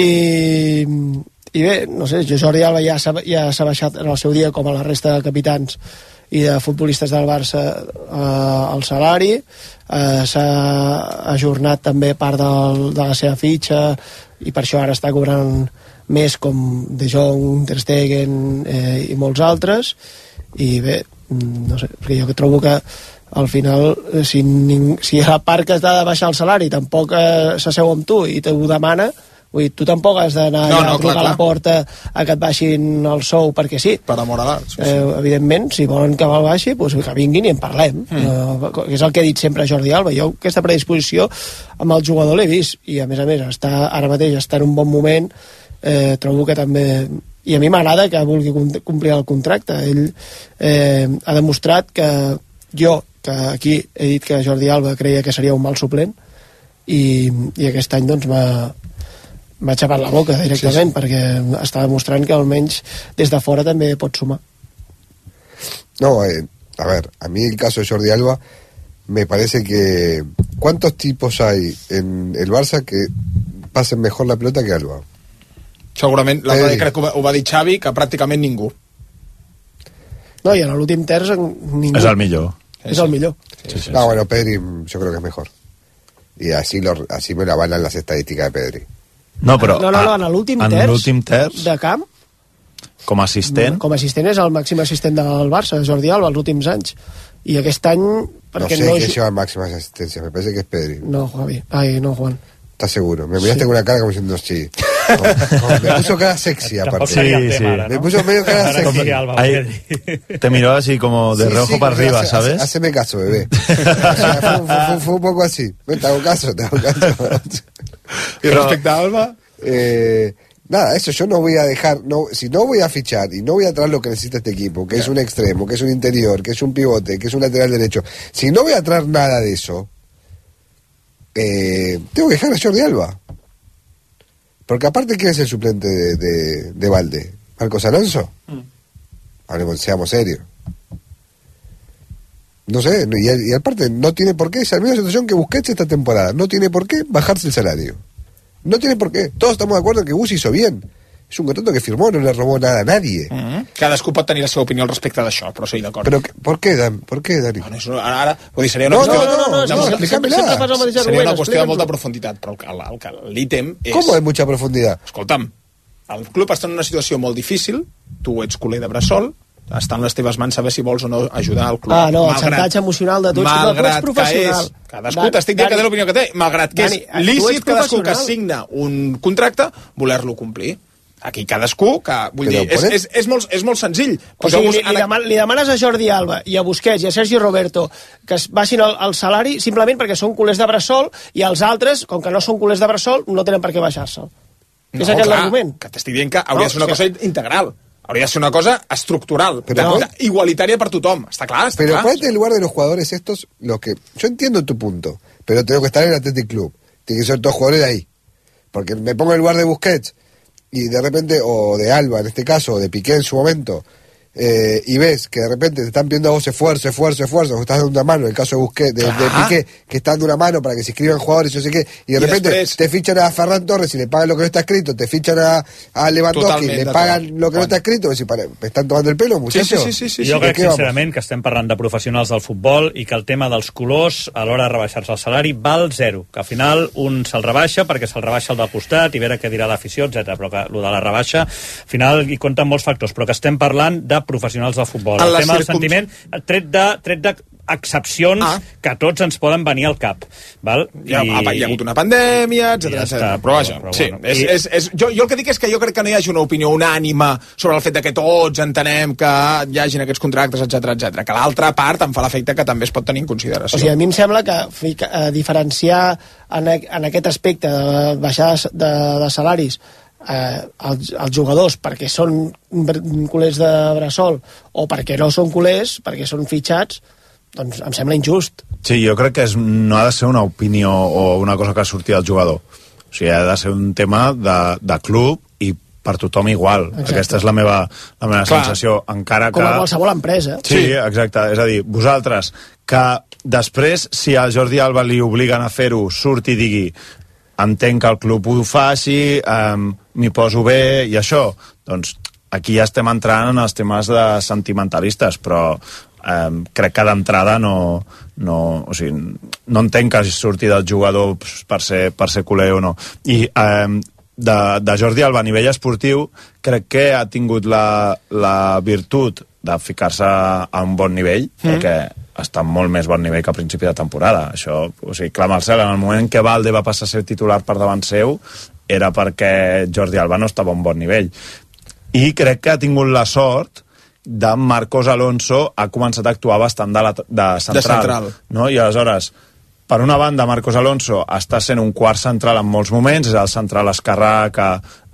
I bé, no sé, Jordi Alba ja s'ha baixat en el seu dia, com a la resta de capitans i de futbolistes del Barça, el salari, s'ha ajornat també part de la seva fitxa i per això ara està cobrant més, com De Jong, Ter Stegen i molts altres. I bé, no sé, perquè jo trobo que al final si la part que has de baixar el salari tampoc s'asseu amb tu i t'ho demana, vull dir, tu tampoc has d'anar a trucar a la porta a que et baixin el sou perquè sí. Per amor a l'art. Evidentment, si volen que me'l baixi, doncs que vinguin i en parlem. És el que he dit sempre a Jordi Alba. Jo aquesta predisposició amb el jugador l'he vist i a més ara mateix està en un bon moment. Trobo que també... I a mi m'agrada que vulgui complir el contracte. Ell ha demostrat que jo, que aquí he dit que Jordi Alba creia que seria un mal suplent i aquest any doncs m'ha xapat la boca directament, perquè està demostrant que almenys des de fora també pot sumar. No, a ver, a mí el caso de Jordi Alba me parece que ¿cuántos tipos hay en el Barça que pasen mejor la pelota que Alba? Segurament, crec que ho va dir Xavi, que pràcticament ningú. No, y en l'últim terç ningú. És el millor. Es el millor. Sí. No, bueno, Pedri yo creo que es mejor. Y así me lo avalan las estadísticas de Pedri. No, però... No, en l'últim terç de camp, com a assistent... Com a assistent és el màxim assistent del Barça, Jordi Alba, els últims anys. I aquest any... No sé quién lleva máximas asistencias, me parece que es Pedri. No, Javi. Ay, no, Juan. ¿Estás seguro? Me miraste con una cara como diciendo sí. Me puso cara sexy, aparte. Sí. Me puso medio cara sexy. Te miró así como de reojo para arriba, ¿sabes? Haceme caso, bebé. O sea, fue un poco así. Te hago caso. ¿Y respecto a Alba? Nada, eso yo no voy a dejar, si no voy a fichar y no voy a traer lo que necesita este equipo, que es un extremo, que es un interior, que es un pivote, que es un lateral derecho, si no voy a traer nada de eso, tengo que dejar a Jordi Alba. Porque aparte, ¿quién es el suplente de Valde? ¿Marcos Alonso? Hablemos, seamos serios. No sé, y aparte no tiene por qué, es la misma situación que Busquets esta temporada, no tiene por qué bajarse el salario. No tiene por qué. Todos estamos de acuerdo en que Gus hizo bien. És un contrato que firmó, no le robó nada a nadie. Cadascú pot tenir la seva opinió al respecte d'això, però sí, d'acord. Però ¿por qué, Dani? No, ara, vull dir, seria una qüestió... Seria una qüestió de molta profunditat, però l'ítem és... Com de mucha profunditat? Escolta'm, el club està en una situació molt difícil, tu ets culer de bressol, està en les teves mans saber si vols o no ajudar el club. No, el xantatge emocional de tots, tu ets professional. Cadascú, t'estic dient que té l'opinió que té, malgrat que és lícit cadascú que signa un contracte, voler-lo complir. Aquí cadascú, que vull dir, és molt senzill. O sigui, li demanes a Jordi Alba i a Busquets i a Sergi Roberto que es baixin el salari simplement perquè són culers de bressol i els altres, com que no són culers de bressol, no tenen per què baixar-se'l. És aquest l'argument. Que t'estic dient que hauria de ser una cosa integral. Hauria de ser una cosa estructural, igualitària per tothom. Està clar, està clar. Pero ponete en el lugar de los jugadores estos, los que... Yo entiendo tu punto, pero tengo que estar en el Athletic Club. Tienen que ser todos jugadores de ahí. Porque me pongo en el lugar de Busquets y de repente, o de Alba en este caso, o de Piqué en su momento, y ves que de repente te están pidiendo a vos esfuerzo, que estás dando una mano, en el caso de Busquets, de Piqué, que está dando una mano para que se inscriban jugadores, yo sé qué, y de repente después te fichan a Ferran Torres y le pagan lo que no está escrito, te fichan a Lewandowski y le pagan lo que no està escrit, me están tomando el pelo, muchachos. Sí. Jo crec sincerament que estem parlant de professionals del futbol i que el tema dels colors a l'hora de rebaixar-se el salari val zero, que al final un se'l rebaixa perquè se'l rebaixa el del costat i veure què dirà l'afició, etc. Però que el de la rebaixa al final hi compten molts factors, però que estem parlant de professionals del futbol. El tema del sentiment, tret d'excepcions que tots ens poden venir al cap. Val? Hi ha hagut una pandèmia, etc. Però vaja, sí. Jo el que dic és que jo crec que no hi hagi una opinió unànime sobre el fet que tots entenem que hi hagin aquests contractes, etc. Que l'altra part em fa l'efecte que també es pot tenir en consideració. O sigui, a mi em sembla que diferenciar en aquest aspecte de baixades de salaris els jugadors perquè són culers de bressol o perquè no són culers, perquè són fitxats, doncs em sembla injust. Sí, jo crec que no ha de ser una opinió o una cosa que surti del jugador. O sigui, ha de ser un tema de club i per tothom igual. Exacte. Aquesta és la meva sensació. Encara que... Com a qualsevol empresa. Sí, exacte. És a dir, vosaltres, que després, si a Jordi Alba li obliguen a fer-ho, surt i digui entenc que el club ho faci, m'hi poso bé i això, doncs aquí ja estem entrant en els temes de sentimentalistes, però crec que d'entrada no entenc que surti del jugador per ser culer o no. I de Jordi Alba a nivell esportiu crec que ha tingut la virtut de ficar-se a un bon nivell, perquè està en molt més bon nivell que a principi de temporada. Això, o sigui, clama al cel. En el moment que Valde va passar a ser titular per davant seu, era perquè Jordi Alba no estava a un bon nivell. I crec que ha tingut la sort de Marcos Alonso ha començat a actuar bastant de central. No? I aleshores, per una banda, Marcos Alonso està sent un quart central en molts moments, és el central esquerrà que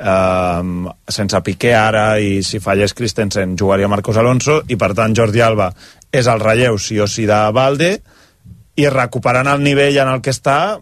sense Piqué ara, i si fallés Christensen jugaria Marcos Alonso, i per tant Jordi Alba és el relleu sí o sí de Valde, i recuperant el nivell en el que està,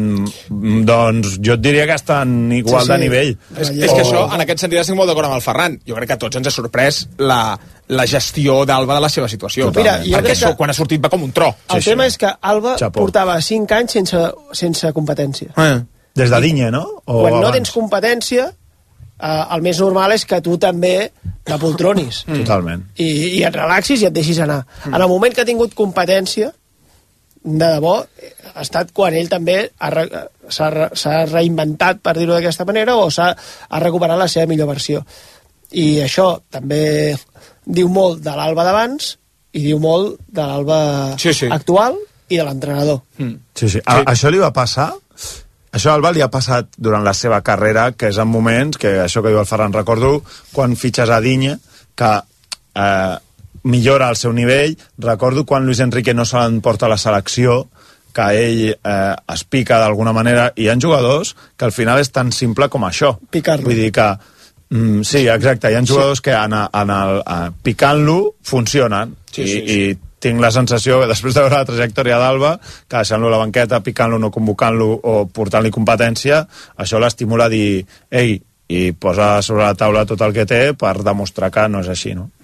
doncs jo et diria que estan igual de nivell. És que això, en aquest sentit, estic molt d'acord amb el Ferran. Jo crec que a tots ens ha sorprès la gestió d'Alba de la seva situació. Mira, perquè quan ha sortit va com un tro. El tema és que Alba portava 5 anys sense competència. Des de Digne, no? Quan no tens competència, el més normal és que tu també t'apoltronis. Totalment. I et relaxis i et deixis anar. En el moment que ha tingut competència, de debò, ha estat quan ell també s'ha reinventat, per dir-ho d'aquesta manera, o ha recuperat la seva millor versió. I això també diu molt de l'Alba d'abans i diu molt de l'Alba actual i de l'entrenador. Sí. Això li va passar... Això a Alba li ha passat durant la seva carrera, que és en moments, que això que diu el Ferran, recordo quan fitxes a Digne, que millora el seu nivell, recordo quan Luis Enrique no se l'emporta a la selecció, que ell es pica d'alguna manera, i hi ha jugadors que al final és tan simple com això. Picar-lo. Vull dir que... sí, exacte, hi ha jugadors que picant-lo funcionen, i tinc la sensació, després de veure la trajectòria d'Alba, que deixant-lo a la banqueta, picant-lo, no convocant-lo o portant-li competència, això l'estimula a dir, ei, i posa sobre la taula tot el que té per demostrar que no és així, no?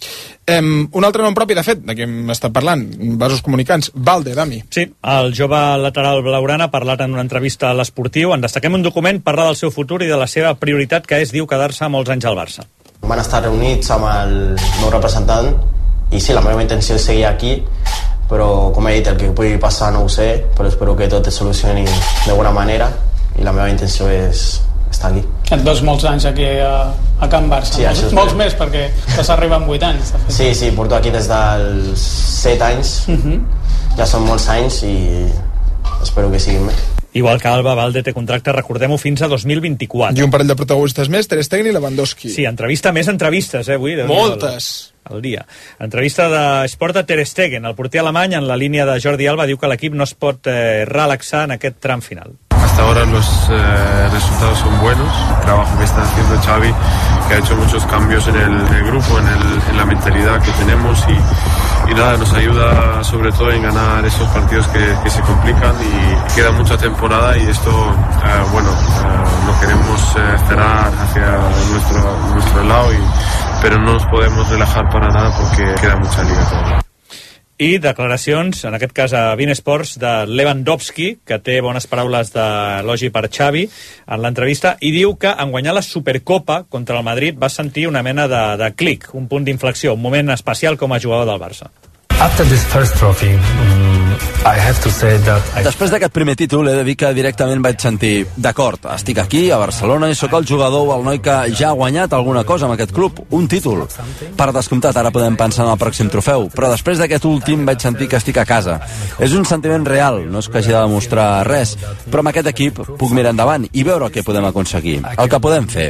Un altre nom propi, de fet, de qui hem estat parlant, vasos comunicants, Valde, Dami. Sí, el jove lateral blaugrana ha parlat en una entrevista a l'Esportiu. En destaquem un document, parla del seu futur i de la seva prioritat, que és, diu, quedar-se molts anys al Barça. Van estar reunits amb el meu representant i sí, la meva intenció és seguir aquí, però com he dit, el que pugui passar no ho sé, però espero que tot es solucioni de bona manera i la meva intenció és estar aquí. Et veus molts anys aquí a Can Barça, sí, molts més, perquè t'has arribat amb 8 anys. Sí, porto aquí des dels 7 anys, ja són molts anys i espero que siguin més. Igual que Alba, Valde té contracte, recordem-ho, fins a 2024. I un parell de protagonistes més, Ter Stegen i Lewandowski. Sí, entrevista més entrevistes, avui. Moltes! Al dia. Entrevista de Sport a Ter Stegen. El porter alemany, en la línia de Jordi Alba, diu que l'equip no es pot relaxar en aquest tram final. Hasta ahora los resultados son buenos. El trabajo que está haciendo Xavi, que ha hecho muchos cambios en el grupo, en la mentalidad que tenemos y nada, nos ayuda sobre todo en ganar esos partidos que se complican y queda mucha temporada y esto, no queremos cerrar hacia nuestro lado, pero no nos podemos relajar para nada porque queda mucha liga todavía. I declaracions, en aquest cas a Bein Sports, de Lewandowski, que té bones paraules d'elogi per Xavi en l'entrevista, i diu que en guanyar la Supercopa contra el Madrid va sentir una mena de clic, un punt d'inflexió, un moment especial com a jugador del Barça. After this first trophy, I have to say that Després d'aquest primer títol he de dir que directament vaig sentir d'acord, estic aquí a Barcelona i sóc el jugador o el noi que ja ha guanyat alguna cosa amb aquest club, un títol. Per descomptat, ara podem pensar en el pròxim trofeu, però després d'aquest últim vaig sentir que estic a casa. És un sentiment real, no és que hagi de demostrar res, però amb aquest equip puc mirar endavant i veure què podem aconseguir, el que podem fer.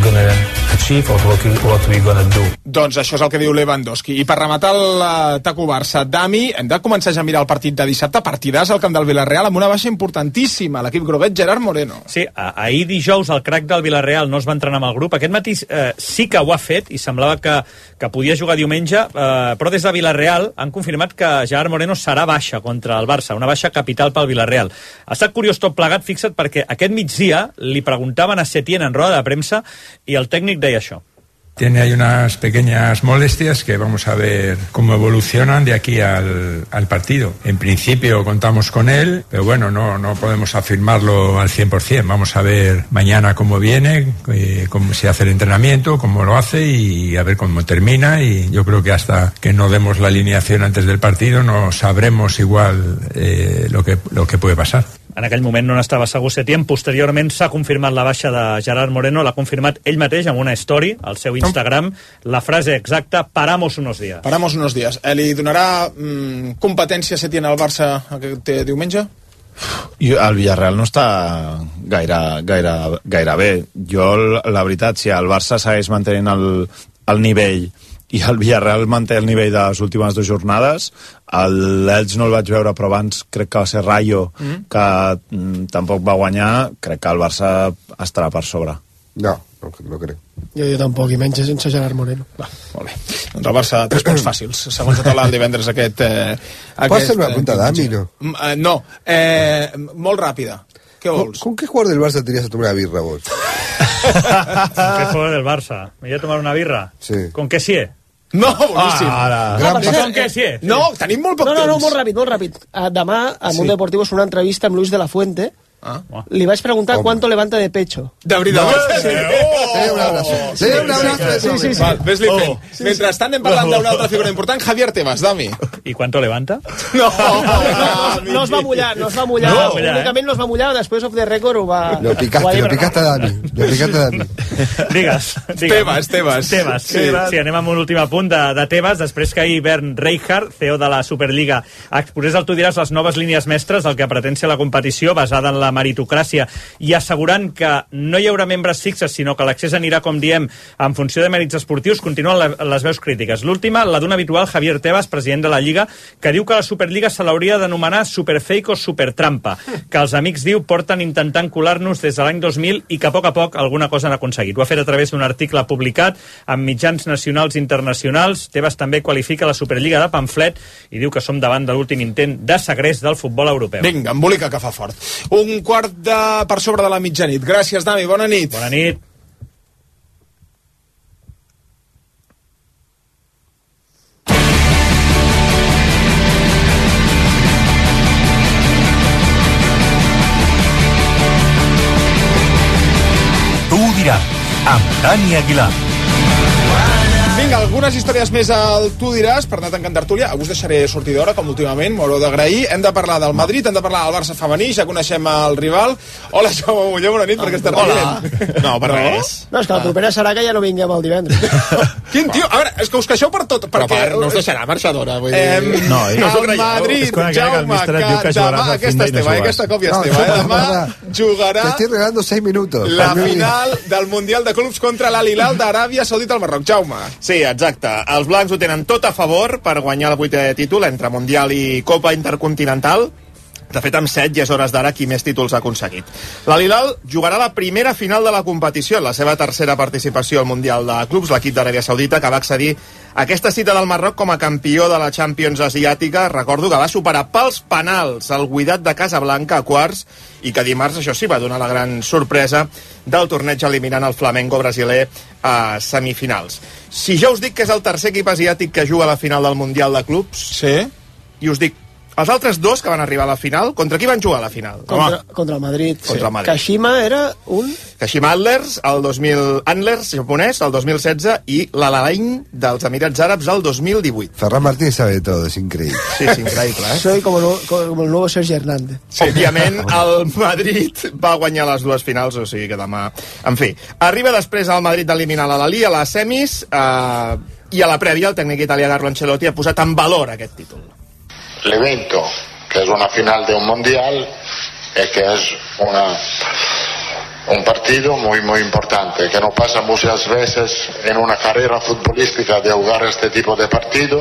Doncs això és el que diu Lewandowski. I per rematar el taco Barça, Dami, hem de començar ja a mirar el partit de dissabte, partidàs al camp del Villarreal amb una baixa importantíssima, l'equip groguet Gerard Moreno. Sí, ahir dijous el crack del Villarreal no es va entrenar amb el grup, aquest matí sí que ho ha fet i semblava que podia jugar diumenge, però des de Villarreal han confirmat que Gerard Moreno serà baixa contra el Barça, una baixa capital pel Villarreal. Ha estat curiós tot plegat, fixa't, perquè aquest migdia li preguntaven a Setién en roda de premsa i el tècnic deia això. Tiene ahí unas pequeñas molestias que vamos a ver cómo evolucionan de aquí al partido. En principio contamos con él, pero bueno, no podemos afirmarlo al 100%. Vamos a ver mañana cómo viene, cómo se hace el entrenamiento, cómo lo hace y a ver cómo termina. Y yo creo que hasta que no demos la alineación antes del partido no sabremos igual lo que puede pasar. En aquell moment no n'estava segur Setién. Posteriorment s'ha confirmat la baixa de Gerard Moreno, l'ha confirmat ell mateix amb una story al seu Instagram, la frase exacta, paramos unos días. Paramos unos días. Li donarà competència Setién al Barça aquest diumenge? El Villarreal no està gaire bé. Jo, la veritat, si el Barça segueix mantenint el nivell i el Villarreal manté el nivell de les últimes 2 jornades, l'Elx no el vaig veure, però abans crec que va ser Rayo, que tampoc va guanyar, crec que el Barça estarà per sobre. No crec. Jo tampoc, i menys sense Gerard Moreno. Molt bé. Doncs el Barça, 3 punts fàcils, segons la taula del divendres aquest... Pots fer una pregunta d'Ami, no? No, molt ràpida. ¿Qué vols? ¿Con qué jugador del Barça te irías a tomar una birra vos? ¿Con qué jugador del Barça? ¿Me iría a tomar una birra? Sí. ¿Con qué sí? No, boníssim. Com que sí? No, tenim molt poc temps. No, molt ràpid. Demà, a Mundo Deportivo, és una entrevista amb Luis de la Fuente. Li vaig preguntar cuánto levanta de pecho. De veritat? Sí. Un abrazo. Sí, un abrazo. Sí. Val, ves-li fent. Mentrestant anem parlant d'una altra figura important, Javier Tebas, Dami. ¿Y cuánto levanta? No es va mullar. Únicament no es va mullar, després of the record ho va... Lo picaste a Dani. Digues. Tebas. Sí, anem amb un últim apunt de Tebas, després que ahir Bernd Reichhardt, CEO de la Superliga, exposés al Tu diràs les noves línies mestres, el que pretén ser la competició basada en la meritocràcia i assegurant que no hi haurà membres fixes, sinó que l'accés anirà, com diem, en funció de mèrits esportius, continuen les veus crítiques. L'última, la d'un habitual Javier Tebas, president de la Lliga, que diu que la Superliga se l'hauria d'anomenar Superfake o Supertrampa, que els amics, diu, porten intentant colar-nos des de l'any 2000 i que a poc alguna cosa han aconseguit. Ho ha fet a través d'un article publicat amb mitjans nacionals i internacionals. Tebas també qualifica la Superliga de pamflet i diu que som davant de l'últim intent de segrest del futbol europeu. Vinga, embolica que fa fort. Un quart per sobre de la mitjanit. Gràcies, Dami. Bona nit. Bona nit. Tu diràs, amb Dani Aguilar. Vinga, algunes històries més al Tu diràs, per anar tancant tertúlia. Avui us deixaré sortir d'hora, com últimament, m'haureu d'agrair. Hem de parlar del Madrid, hem de parlar del Barça femení, ja coneixem el rival. Hola, Jaume Moller, bona nit, perquè estàs rient. No, per res. No, és que la propera serà que ja no vinguem el divendres. Quin tio? A veure, és que us queixeu per tot. Però no us deixarà marxadora. El Madrid, Jaume, que demà, aquesta còpia Esteve, demà jugarà... Te estoy regalando 6 minutos. La final del Mundial de Clubs contra l'Al-Hilal d'Aràbia Saudita al Marroc. Jaume. Sí, exacte. Els blancs ho tenen tot a favor per guanyar el 8è títol entre Mundial i Copa Intercontinental. De fet, amb 7 ja és hores d'ara qui més títols ha aconseguit. L'Al-Hilal jugarà la primera final de la competició, la seva tercera participació al Mundial de Clubs, l'equip d'Aràbia Saudita, que va accedir a aquesta cita del Marroc com a campió de la Champions asiàtica. Recordo que va superar pels penals el Wydad de Casablanca a quarts i que dimarts, això sí, va donar la gran sorpresa del torneig eliminant el Flamengo brasiler a semifinals. Si jo us dic que és el tercer equip asiàtic que juga a la final del Mundial de Clubs, sí, i us dic els altres dos que van arribar a la final, contra qui van jugar a la final? Contra el Madrid. Contra el Madrid. Kashima era un... Kashima Antlers, Antlers japonès, el 2016, i l'Al-Ain dels Emirats Àrabs el 2018. Ferran Martínez sabe todo, es increíble. Sí, increïble, eh? Soy como el nuevo Sergi Hernández. Sí. Òbviament, el Madrid va guanyar les dues finals, o sigui que demà... En fi, arriba després al Madrid d'eliminar l'Al-Ahly a les semis, i a la prèvia el tècnic italià Carlo Ancelotti ha posat en valor aquest títol. El evento, que es una final de un mundial, que es un partido muy muy importante, que no pasa muchas veces en una carrera futbolística de jugar este tipo de partido.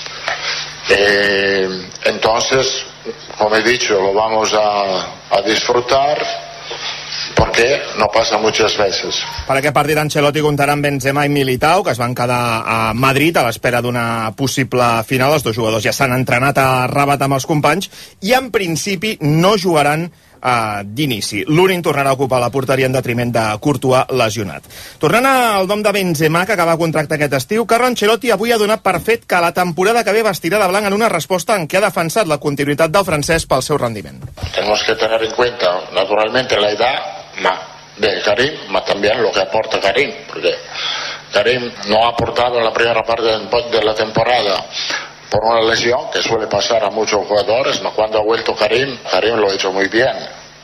Entonces, como he dicho, lo vamos a disfrutar, perquè no passa muchas veces. Per aquest partit Ancelotti comptarà amb Benzema i Militao, que es van quedar a Madrid a l'espera d'una possible final. Els dos jugadors ja s'han entrenat a Rabat amb els companys i en principi no jugaran d'inici. L'únic tornarà a ocupar la porteria en detriment de Courtois, lesionat. Tornant al nom de Benzema, que acaba contracte aquest estiu, Carlo Ancelotti avui ha donat per fet que la temporada que ve vestirà de blanc en una resposta en què ha defensat la continuïtat del francès pel seu rendiment. Tenemos que tener en cuenta, naturalmente, la edad de Karim, pero también lo que aporta Karim, porque Karim no ha aportado en la primera parte de la temporada por una lesión que suele pasar a muchos jugadores, pero cuando ha vuelto Karim lo ha hecho muy bien.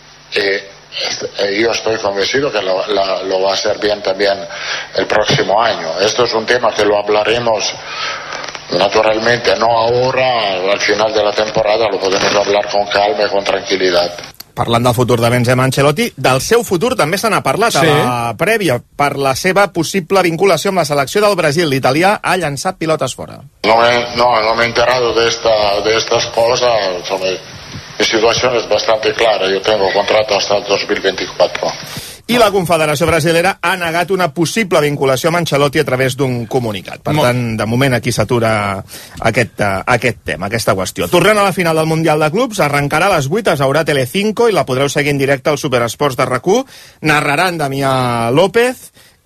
Yo estoy convencido que lo va a hacer bien también el próximo año. Esto es un tema que lo hablaremos naturalmente, no ahora, al final de la temporada lo podemos hablar con calma y con tranquilidad. Parlant del futur de Benzema, Ancelotti, del seu futur també se n'ha parlat a la prèvia per la seva possible vinculació amb la selecció del Brasil. L'italià ha llançat pilotes fora. No me he enterado de estas cosas. Mi situación es bastante clara. Yo tengo contrato hasta el 2024. I la Confederació Brasilera ha negat una possible vinculació amb Ancelotti a través d'un comunicat. Per tant, de moment aquí s'atura aquest tema, aquesta qüestió. Tornant a la final del Mundial de Clubs, arrencarà a les 8, es veurà Telecinco i la podreu seguir en directe al Superesports de RAC1. Narraran Damià López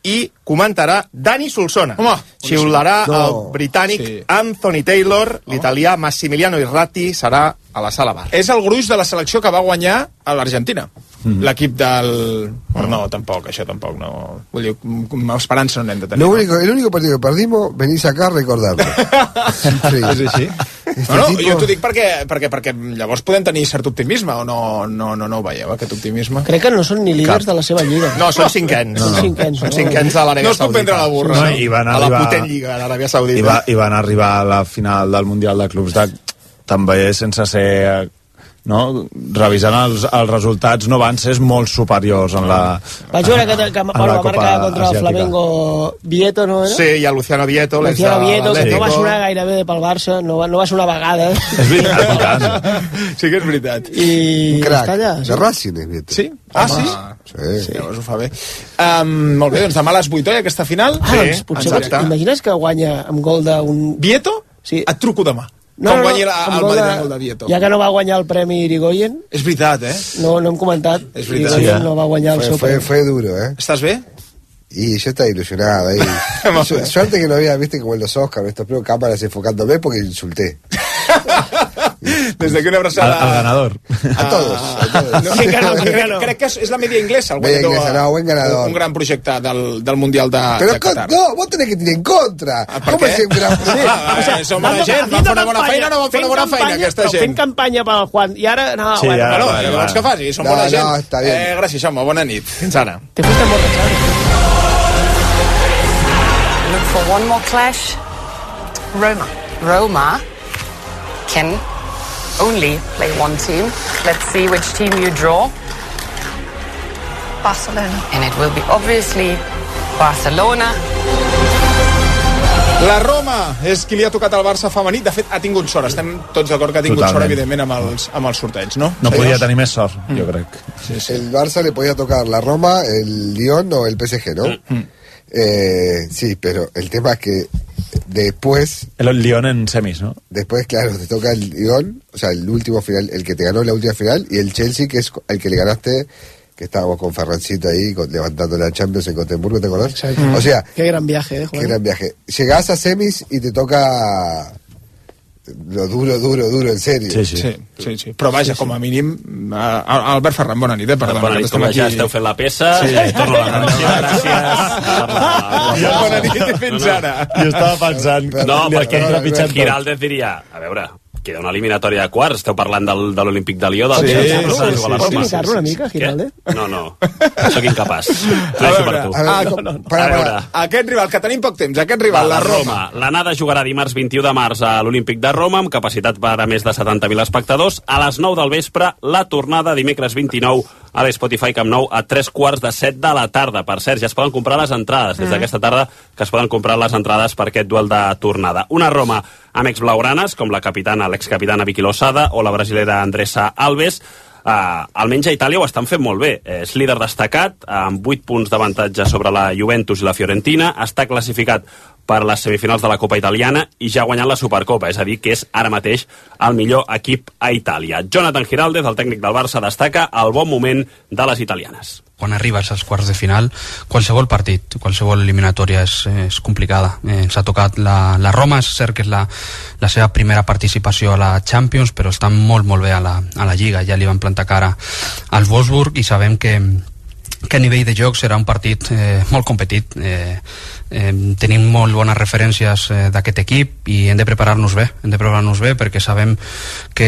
i comentarà Dani Solsona. Xiularà el britànic Anthony Taylor, l'italià Massimiliano Irrati serà a la sala bar. És el gruix de la selecció que va guanyar a l'Argentina. L'equip del... No, tampoc, això tampoc no... Vull dir, esperança no n'hem de tenir. El único partido que perdimos, venís acá a recordarlo. És així? Bueno, jo t'ho dic perquè llavors podem tenir cert optimisme o no ho veieu, aquest optimisme? Crec que no són ni líders de la seva lliga. No, són cinquens. Són cinquens de l'Aràbia Saudita. No es pot prendre la burra. A la potent lliga de l'Aràbia Saudita. I van arribar a la final del Mundial de Clubs també sense ser... No? Revisant els resultats no van ser molt superiors en la vaig veure que va marcar contra el Flamengo Vieto, no era? Sí, i a Luciano Vieto Vieto, que no va sonar gairebé pel Barça, no va sonar vegades. És veritat. Sí que és veritat. Un crac, de Racing és Vieto. Sí? Ah, sí? Sí, llavors ho fa bé. Molt bé, doncs demà a les 8, oi, aquesta final? Sí, potser imagines que guanya amb gol d'un... Vieto? Sí. Et truco demà. Com guanyi el Madrid amb gol de Vieto. Ja que no va guanyar el Premi Irigoyen. És veritat, No hem comentat. És veritat. Irigoyen no va guanyar el seu premi. Fue duro, ¿Estás bien? Y yo estaba ilusionado ahí. Suerte que no había, viste, como en los Oscars, estos primeros cámaras enfocándome porque insulté. Desde que una abrazada al ganador. A todos. Crec que és la media inglesa. Buen ganador. Un gran projecte del Mundial de Qatar. No, vos tenés que tirar en contra. ¿Cómo es un gran projecte? Som bona gent, van fer una bona feina o no van fer una bona feina, aquesta gent? Fent campanya pel Juan, i ara... Llavors què fas? Som bona gent. No, està bé. Gràcies, Jaume, bona nit. Fins ara. Te fuiste emborrachado. Look for one more clash. Roma can only play one team. Let's see which team you draw. Barcelona. And it will be obviously Barcelona. La Roma és qui li ha tocat al Barça femení. De fet, ha tingut sort. Estem tots d'acord que ha tingut sort, evidentment, amb els sorteig, no? No podia tenir més sort, jo crec. Sí. El Barça le podía tocar la Roma, el Lyon o el PSG, ¿no? Sí, pero el tema es que después... El Lyon en semis, ¿no? Después, claro, te toca el Lyon, o sea, el último final, el que te ganó la última final, y el Chelsea, que es el que le ganaste, que estábamos con Ferrancito ahí, levantando la Champions en Gotemburgo, ¿te acordás? Exacto. O sea... Qué gran viaje, Qué gran viaje. Llegás a semis y te toca... lo duro, en serio. Sí. Però vaja, com a mínim Albert Ferran, bona nit, perdona. Bona nit, com ja esteu fent la peça. Torno a la gràcies. Bona nit i fins ara. Jo estava pensant... No, perquè Giraldez diria, a veure, queda una eliminatòria de quarts, esteu parlant de l'Olímpic de Lió, del Pots imitar-lo una mica, Giraldez? No, sóc incapaç. T'ho deixo per tu. A veure, aquest rival, que tenim poc temps, la Roma. L'anada jugarà dimarts 21 de març a l'Olímpic de Roma, amb capacitat per a més de 70.000 espectadors. A les 9 del vespre, la tornada dimecres 29 a l'Spotify Camp Nou a 3:45 de la tarda. Per cert, ja es poden comprar les entrades. Des d'aquesta tarda que es poden comprar les entrades per aquest duel de tornada. Una Roma amb exblaugranes, com l'excapitana Vicky Losada o la brasilera Andressa Alves. Almenys a Itàlia ho estan fent molt bé. És líder destacat, amb 8 punts d'avantatge sobre la Juventus i la Fiorentina. Està classificat per les semifinals de la Copa Italiana i ja ha guanyat la Supercopa, és a dir, que és ara mateix el millor equip a Itàlia. Jonathan Giraldez, el tècnic del Barça, destaca el bon moment de les italianes. Quan arribes als quarts de final, qualsevol partit, qualsevol eliminatòria és complicada. Ens ha tocat la Roma, és cert que és la seva primera participació a la Champions, però estan molt bé a la Lliga. Ja li van plantar cara al Wolfsburg i sabem que a nivell de joc serà un partit molt competit. Tenim molt bones referències d'aquest equip i hem de preparar-nos bé perquè sabem que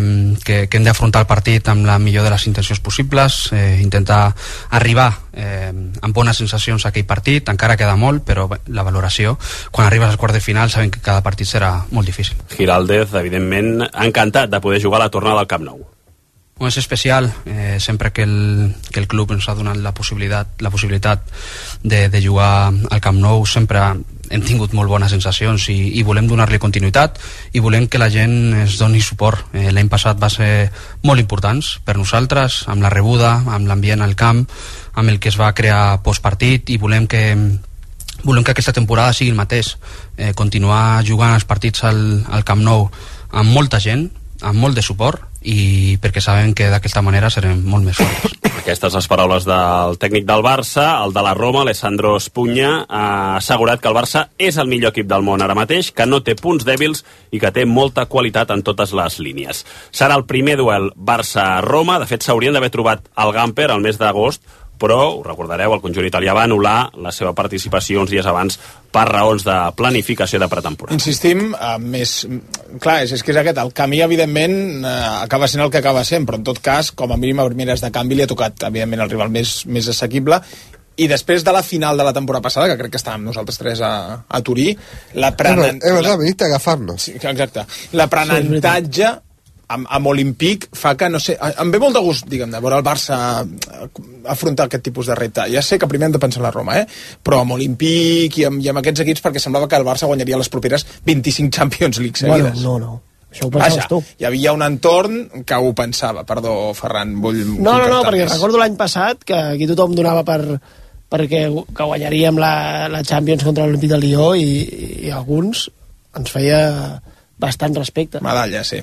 hem d'afrontar el partit amb la millor de les intencions possibles, intentar arribar amb bones sensacions a aquell partit. Encara queda molt, però la valoració quan arribes als quarts de final sabem que cada partit serà molt difícil. Giraldez, evidentment, encantat de poder jugar la tornada al Camp Nou. És especial, sempre que el club ens ha donat la possibilitat de jugar al Camp Nou, sempre hem tingut molt bones sensacions i volem donar-li continuïtat i volem que la gent ens doni suport. L'any passat va ser molt important per nosaltres, amb la rebuda, amb l'ambient al camp, amb el que es va crear postpartit, i volem que aquesta temporada sigui el mateix, continuar jugant els partits al Camp Nou amb molta gent, amb molt de suport i perquè saben que d'aquesta manera serem molt més forts. Aquestes les paraules del tècnic del Barça. El de la Roma, Alessandro Spugna, ha assegurat que el Barça és el millor equip del món ara mateix, que no té punts dèbils i que té molta qualitat en totes les línies. Serà el primer duel Barça-Roma. De fet, s'haurien d'haver trobat al Gamper el mes d'agost, però, ho recordareu, el conjunt italià va anul·lar la seva participació uns dies abans per raons de planificació de pretemporada. Insistim, clar, és que és aquest, el camí evidentment acaba sent el que acaba sent, però en tot cas, com a mínim a primeres de canvi li ha tocat evidentment el rival més assequible, i després de la final de la temporada passada, que crec que estàvem nosaltres tres a Turí, veniste a agafar-nos. Sí, exacte. L'aprenentatge amb Olímpic fa que, no sé, em ve molt de gust, diguem, de veure el Barça afrontar aquest tipus de repte. Ja sé que primer hem de pensar en la Roma, però amb Olímpic i amb aquests equips, perquè semblava que el Barça guanyaria les properes 25 Champions League seguides. Bueno, no. Això ho pensaves tu. Hi havia un entorn que ho pensava. Perdó, Ferran, vull... No, perquè recordo l'any passat que aquí tothom donava perquè guanyaríem la Champions contra l'Olímpic de Lió i alguns ens feia bastant respecte. Medalla, sí.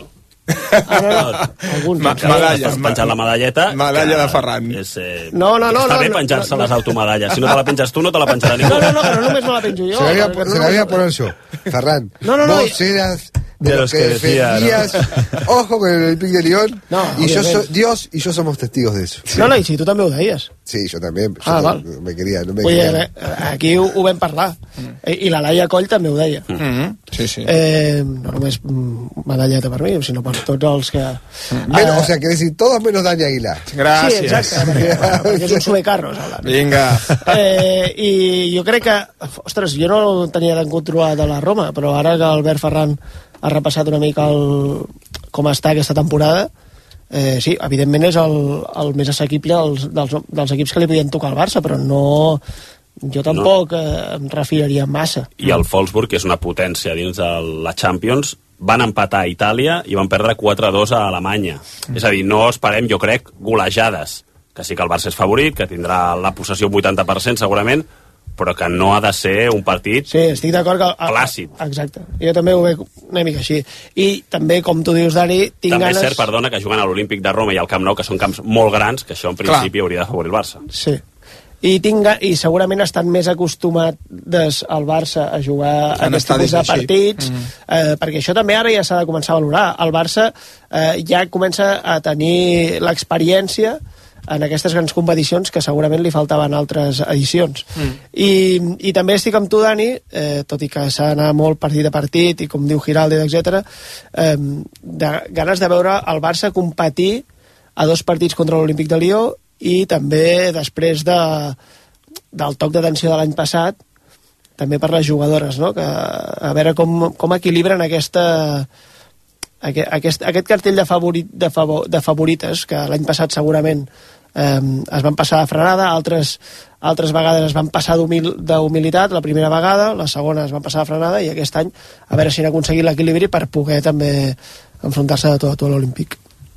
Medalla. Penjant la medalleta. Medalla de Ferran. Està bé penjar-se les automedalles. Si no te la penges tu, no te la penjarà ningú. No, que no només me la penjo jo. Se la voy a poner yo. Ferran, vos eras de los que defendías, ojo con el Olímpic de Lyon, Dios y yo somos testigos de eso. No, i si tu també ho deies. Sí, jo també. Val. No me quería. Aquí ho vam parlar. I la Laia Coll també ho deia. Sí. No només medalleta per mi, sinó per tots els que... O sea, quiere decir todos menos Dani Aguilar. Gràcies. Sí, exacte, perquè és un subecarros. Vinga. I jo crec que... Ostres, jo no tenia tan controlat de la Roma, però ara que Albert Ferran ha repassat una mica com està aquesta temporada, sí, evidentment és el més assequible dels equips que li podien tocar al Barça, però jo tampoc em refiraria massa. I el Wolfsburg, que és una potència dins de la Champions, van empatar a Itàlia i van perdre 4-2 a Alemanya. És a dir, no esperem, jo crec, golejades. Que sí que el Barça és favorit, que tindrà la possessió 80% segurament, però que no ha de ser un partit clàssic. Exacte. Jo també ho veig una mica així. I també, com tu dius, Dani, tinc també ganes... és cert, perdona, que juguen a l'Olímpic de Roma i al Camp Nou, que són camps molt grans, que això en principi hauria de favorir el Barça. Sí. I segurament estan més acostumats al Barça a jugar a aquest tipus de partits, perquè això també ara ja s'ha de començar a valorar. El Barça ja comença a tenir l'experiència en aquestes grans competicions que segurament li faltaven altres edicions. I també estic amb tu, Dani, tot i que s'ha d'anar molt partit a partit i com diu Giraldi, etc., de ganes de veure el Barça competir a 2 partits contra l'Olímpic de Lió i també després del toc d'atenció de l'any passat també per les jugadores, no? A veure com equilibren aquest cartell de favorites que l'any passat segurament es van passar de frenada, altres vegades es van passar d'humilitat, la primera vegada, la segona es van passar de frenada, i aquest any a veure si han aconseguit l'equilibri per poder també enfrontar-se de tot a l'Olímpic.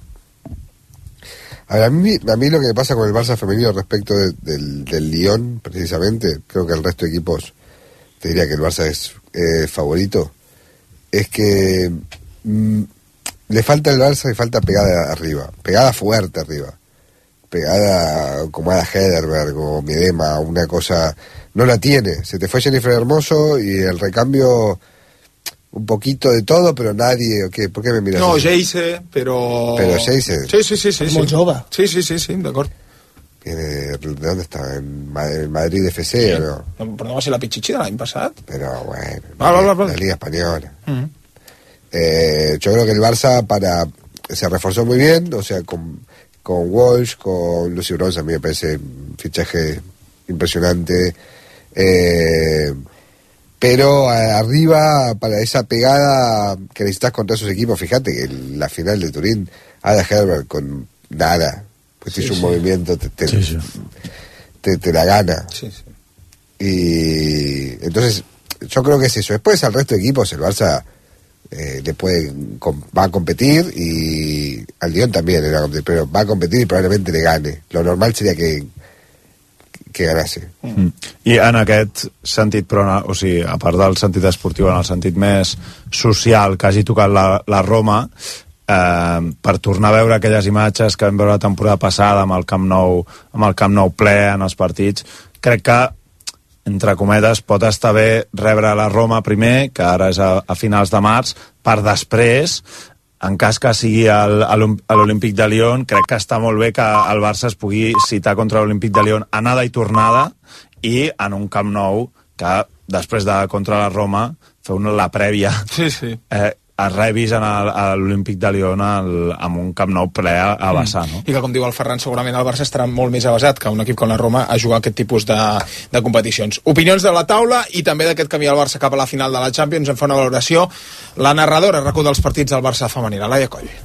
A mí lo que me pasa con el Barça femenino respecto del Lyon, precisamente, creo que el resto de equipos te diría que el Barça es favorito, es que le falta al Barça, le falta pegada arriba, pegada fuerte arriba, pegada como Ada Hederberg o Miedema, una cosa, no la tiene. Se te fue Jennifer Hermoso y el recambio un poquito de todo, pero nadie... ¿Qué? ¿Por qué me miras? No, Geise, pero... ¿Pero Geise? Sí. Molt jove. Sí, d'acord. ¿De dónde está? ¿En Madrid FC o no? Però no va ser la Pichichi de l'any passat? Pero bueno, la Liga Española. Yo creo que el Barça se reforzó muy bien, o sea, con Walsh, con Lucy Bronze, a mí me parece un fichaje impresionante, pero arriba, para esa pegada que necesitas contra esos equipos, fíjate que en la final de Turín, Ada Herbert con nada, pues hizo un movimiento, te la gana. Y entonces yo creo que es eso. Después al resto de equipos el Barça va a competir, y al Lyon también pero va a competir y probablemente le gane. Lo normal sería que ganase. I en aquest sentit, però, o sigui, a part del sentit esportiu, en el sentit més social que hagi tocat la Roma, per tornar a veure aquelles imatges que vam veure la temporada passada amb el Camp Nou ple en els partits, crec que entre cometes pot estar bé rebre la Roma primer, que ara és a finals de març, per després, en cas que sigui a l'Olímpic de Lyon, crec que està molt bé que el Barça es pugui citar contra l'Olímpic de Lyon anada i tornada, i en un Camp Nou que després de contra la Roma fer la prèvia es revis a l'Olímpic de Lyon amb un Camp Nou ple a vessar, no? I que, com diu el Ferran, segurament el Barça estarà molt més avasat que un equip com la Roma a jugar aquest tipus de competicions. Opinions de la taula i també d'aquest camí del Barça cap a la final de la Champions. En fa una valoració la narradora recull dels partits del Barça femení, la Laia Coll.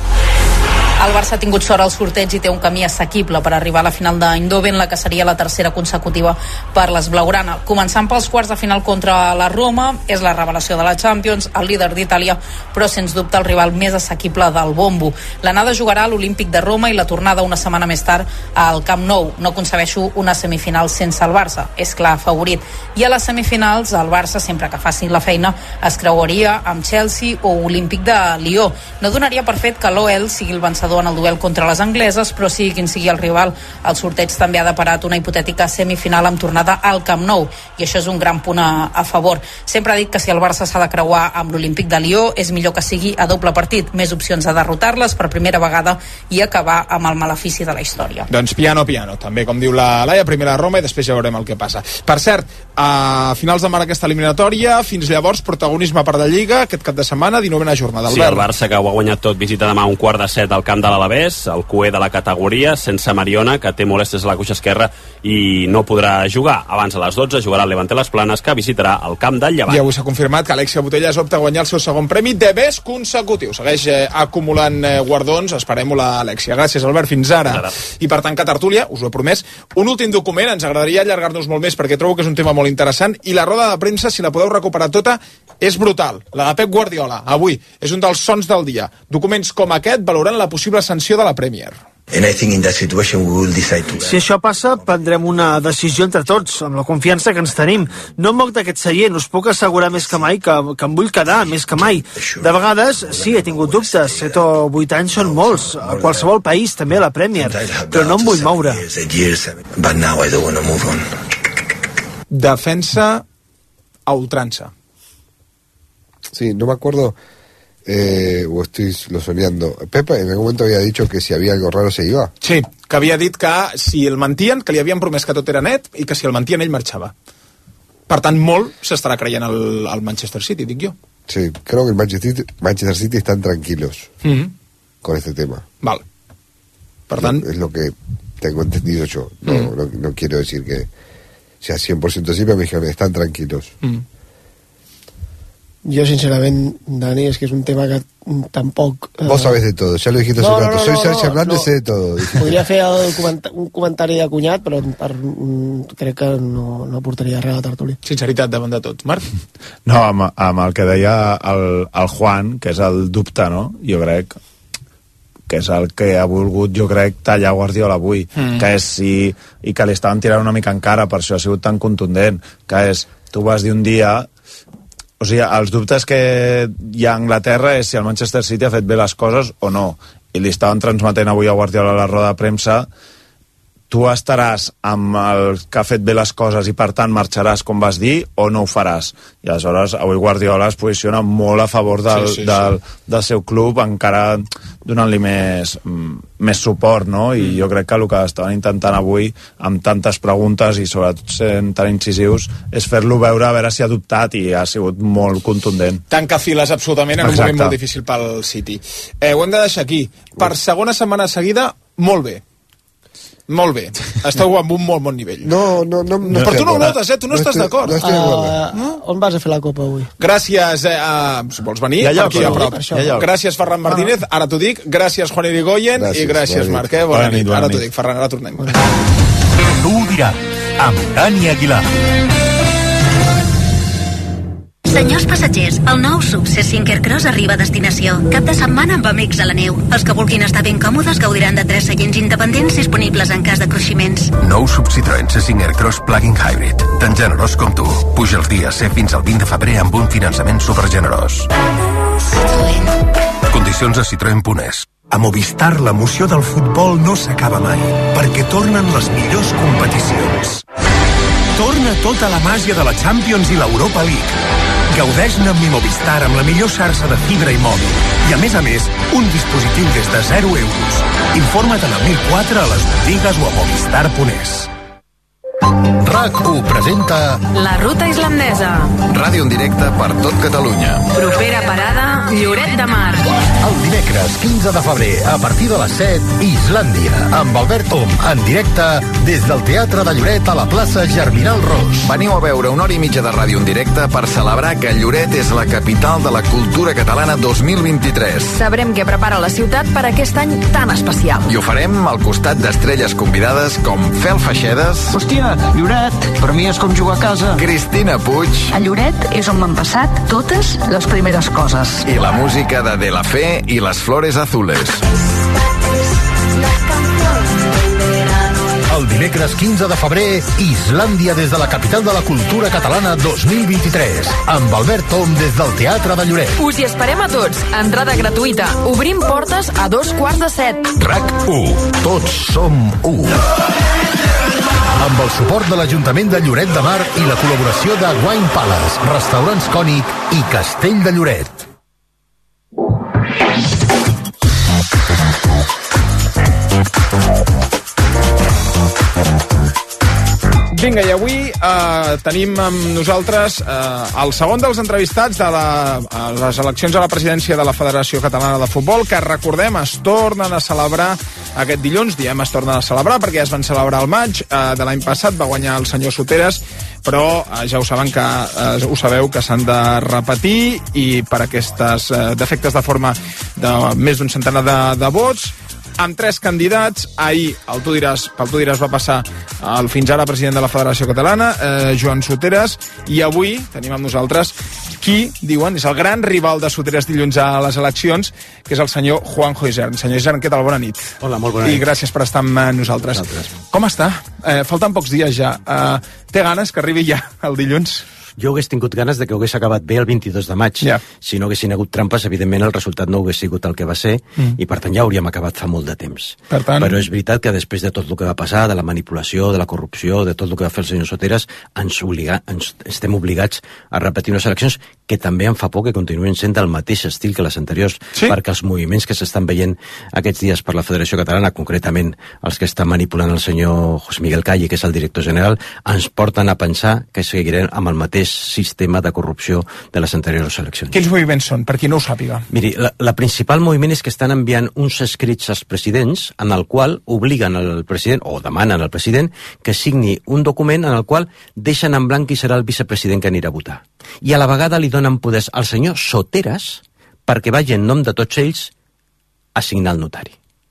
El Barça ha tingut sort al sorteig i té un camí assequible per arribar a la final d'Eindhoven, la que seria la tercera consecutiva per les blaugrana. Començant pels quarts de final contra la Roma, és la revelació de la Champions, el líder d'Itàlia, però sens dubte el rival més assequible del bombo. L'anada jugarà a l'Olímpic de Roma i la tornada una setmana més tard al Camp Nou. No concebeixo una semifinal sense el Barça, és clar favorit. I a les semifinals, el Barça, sempre que faci la feina, es creuaria amb Chelsea o Olímpic de Lió. No donaria per fet que l'OL sigui el vencedor en el duel contra les angleses, però sigui quin sigui el rival, el sorteig també ha deparat una hipotètica semifinal amb tornada al Camp Nou, i això és un gran punt a favor. Sempre ha dit que si el Barça s'ha de creuar amb l'Olímpic de Lió, és millor que sigui a doble partit, més opcions a derrotar-les per primera vegada i acabar amb el malefici de la història. Doncs piano, també, com diu la Laia, primera a Roma i després ja veurem el que passa. Per cert, a finals de mar aquesta eliminatòria, fins llavors protagonisme per la Lliga, aquest cap de setmana, 19a jornada. Sí, el Barça, que ho ha guanyat tot, visita demà un 6:45 al camp de l'Alavés, el cuer de la categoria, sense Mariona, que té molèsties a la cuixa esquerra i no podrà jugar. Abans a les 12 jugarà el Levante Les Planes, que visitarà el camp del Llevant. I avui s'ha confirmat que Alexia Putellas opta a guanyar el seu segon premi de bes consecutiu. Segueix acumulant guardons, esperem-ho l'Alexia. Gràcies, Albert, fins ara. I per tancar tertúlia, us ho he promès, un últim document, ens agradaria allargar-nos molt més perquè trobo que és un tema molt interessant, i la roda de premsa, si la podeu recuperar tota, és brutal. La de Pep Guardiola, avui, és un dels sons del dia. Documents com aquest valorant la possible sanció de la Premier. Si això passa, prendrem una decisió entre tots, amb la confiança que ens tenim. No em moc d'aquest seient, us puc assegurar més que mai que em vull quedar, més que mai. De vegades, sí, he tingut dubtes, 7 o 8 anys són molts, a qualsevol país, també a la Premier, però no em vull moure. Defensa a ultrança. Sí, no me acuerdo, o estoy lo soñando. Pepa en algún momento había dicho que si había algo raro se iba. Sí, que havia dit que si el mantien, que li havien promès que tot era net i que si el mantien ell marxava. Per tant, molt s'estarà creient el Manchester City, dic jo. Sí, creo que el Manchester City están tranquilos con este tema. Vale. Per tant... Es lo que tengo entendido yo. No quiero decir que sea 100% así, pero me dijeron, están tranquilos. Jo, sincerament, Dani, és que és un tema que tampoc... Vos sabés de todo, ya lo dijiste hace un rato. Soy Sergio Hernández, sé de todo. Dijiste. Podria fer un comentari de cunyat, però crec que no portaria res a la tertúlia. Sinceritat davant de tot. Marc? No, amb el que deia el Juan, que és el dubte, no? Jo crec que és el que ha volgut, jo crec, tallar Guardiola avui, que és i que li estaven tirant una mica encara, per això ha sigut tan contundent, que és, tu vas dir un dia... O sigui, els dubtes que hi ha a Anglaterra és si el Manchester City ha fet bé les coses o no. I li estaven transmetent avui a Guardiola a la roda de premsa, tu estaràs amb el que ha fet bé les coses i per tant marxaràs com vas dir o no ho faràs. I aleshores avui Guardiola es posiciona molt a favor del seu club, encara donant-li més suport, no? I jo crec que el que estaven intentant avui amb tantes preguntes i sobretot sent tan incisius és fer-lo veure a veure si ha dubtat, i ha sigut molt contundent. Tanca files absolutament en un moment molt difícil pel City. Ho hem de deixar aquí. Per segona setmana seguida, molt bé. Molt bé, esteu amb un molt bon nivell. No, però tu no ho notes, tu no estàs d'acord. On vas a fer la copa avui? Gràcies, si vols venir, aquí a prop. Gràcies, Ferran Martínez, ara t'ho dic. Gràcies, Juan Irigoyen, i gràcies, Marc. Bona nit. Ara t'ho dic, Ferran, ara tornem. Tu ho diràs, amb Dani Aguilar. Senyors passatgers, el nou Sub C5 Aircross arriba a destinació. Cap de setmana amb amics a la neu. Els que vulguin estar ben còmodes gaudiran de 3 seients independents disponibles en cas de cruiximents. Nou Sub Citroën C5 Aircross Plug-in Hybrid. Tan generós com tu. Puja els dies C fins al 20 de febrer amb un finançament supergenerós. Condicions Condicions a Citroën.es. A Movistar l'emoció del futbol no s'acaba mai, perquè tornen les millors competicions. Torna tota la màgia de la Champions i l'Europa League. Gaudeix-ne amb Mi Movistar amb la millor xarxa de fibra i mòbil. I a més, un dispositiu des de 0 euros. Informa't a la 1004 a les botigues o a movistar.es. RAC1 presenta La Ruta Islandesa. Ràdio en directe per tot Catalunya. Propera parada, Lloret de Mar. El dimecres 15 de febrer, a partir de les 7, Islàndia, amb Albert Om, en directe des del Teatre de Lloret a la plaça Germinal Ros. Veniu a veure una hora i mitja de ràdio en directe per celebrar que Lloret és la capital de la cultura catalana 2023. Sabrem què prepara la ciutat per aquest any tan especial. I ho farem al costat d'estrelles convidades com Fel Feixedes. Hòstia, Lloret, per mi és com jugar a casa. Cristina Puig. A Lloret és on m'han passat totes les primeres coses. I la música de la Fe i les Flores Azules. El dimecres 15 de febrer, Islàndia des de la capital de la cultura catalana 2023, amb Albert Tom des del Teatre de Lloret. Us hi esperem a tots. Entrada gratuïta. Obrim portes a 7:15. RAC1. Tots som u. Amb el suport de l'Ajuntament de Lloret de Mar i la col·laboració de Wine Palace, Restaurants Cònic i Castell de Lloret. Vinga, i avui tenim amb nosaltres el segon dels entrevistats de les eleccions a la presidència de la Federació Catalana de Futbol, que recordem es tornen a celebrar aquest dilluns. Diem es tornen a celebrar perquè ja es van celebrar al maig de l'any passat, va guanyar el senyor Soteres, però ja ho sabeu que s'han de repetir, i per aquests defectes de forma de més d'un centenar de vots, amb 3 candidats. Ahir, el Tu diràs va passar el fins ara president de la Federació Catalana, Joan Soteres, i avui tenim amb nosaltres qui, diuen, és el gran rival de Soteres dilluns a les eleccions, que és el senyor Juanjo Isern. Senyor Isern, què tal? Bona nit. Hola, molt bona nit. I gràcies per estar amb nosaltres. Com està? Falten pocs dies ja. Té ganes que arribi ja el dilluns? Jo hagués tingut ganes de que hagués acabat bé el 22 de maig. Si no haguessin hagut trampes, evidentment el resultat no hagués sigut el que va ser, i per tant ja hauríem acabat fa molt de temps. Però és veritat que després de tot el que va passar, de la manipulació, de la corrupció, de tot el que va fer el senyor Soteres, ens estem obligats a repetir unes eleccions que també em fa por que continuïn sent del mateix estil que les anteriors, perquè els moviments que s'estan veient aquests dies per la Federació Catalana, concretament els que està manipulant el senyor José Miguel Calle, que és el director general, ens porten a pensar que seguirem amb el mateix sistema de corrupció de les anteriors eleccions. Quins moviments són, per qui no ho sàpiga? Miri, la principal moviment és que estan enviant uns escrits als presidents en el qual obliguen al president, o demanen al president, que signi un document en el qual deixen en blanc qui serà el vicepresident que anirà a votar. I a la vegada li donen poders al senyor Soteres perquè vagi en nom de tots ells a signar el notari.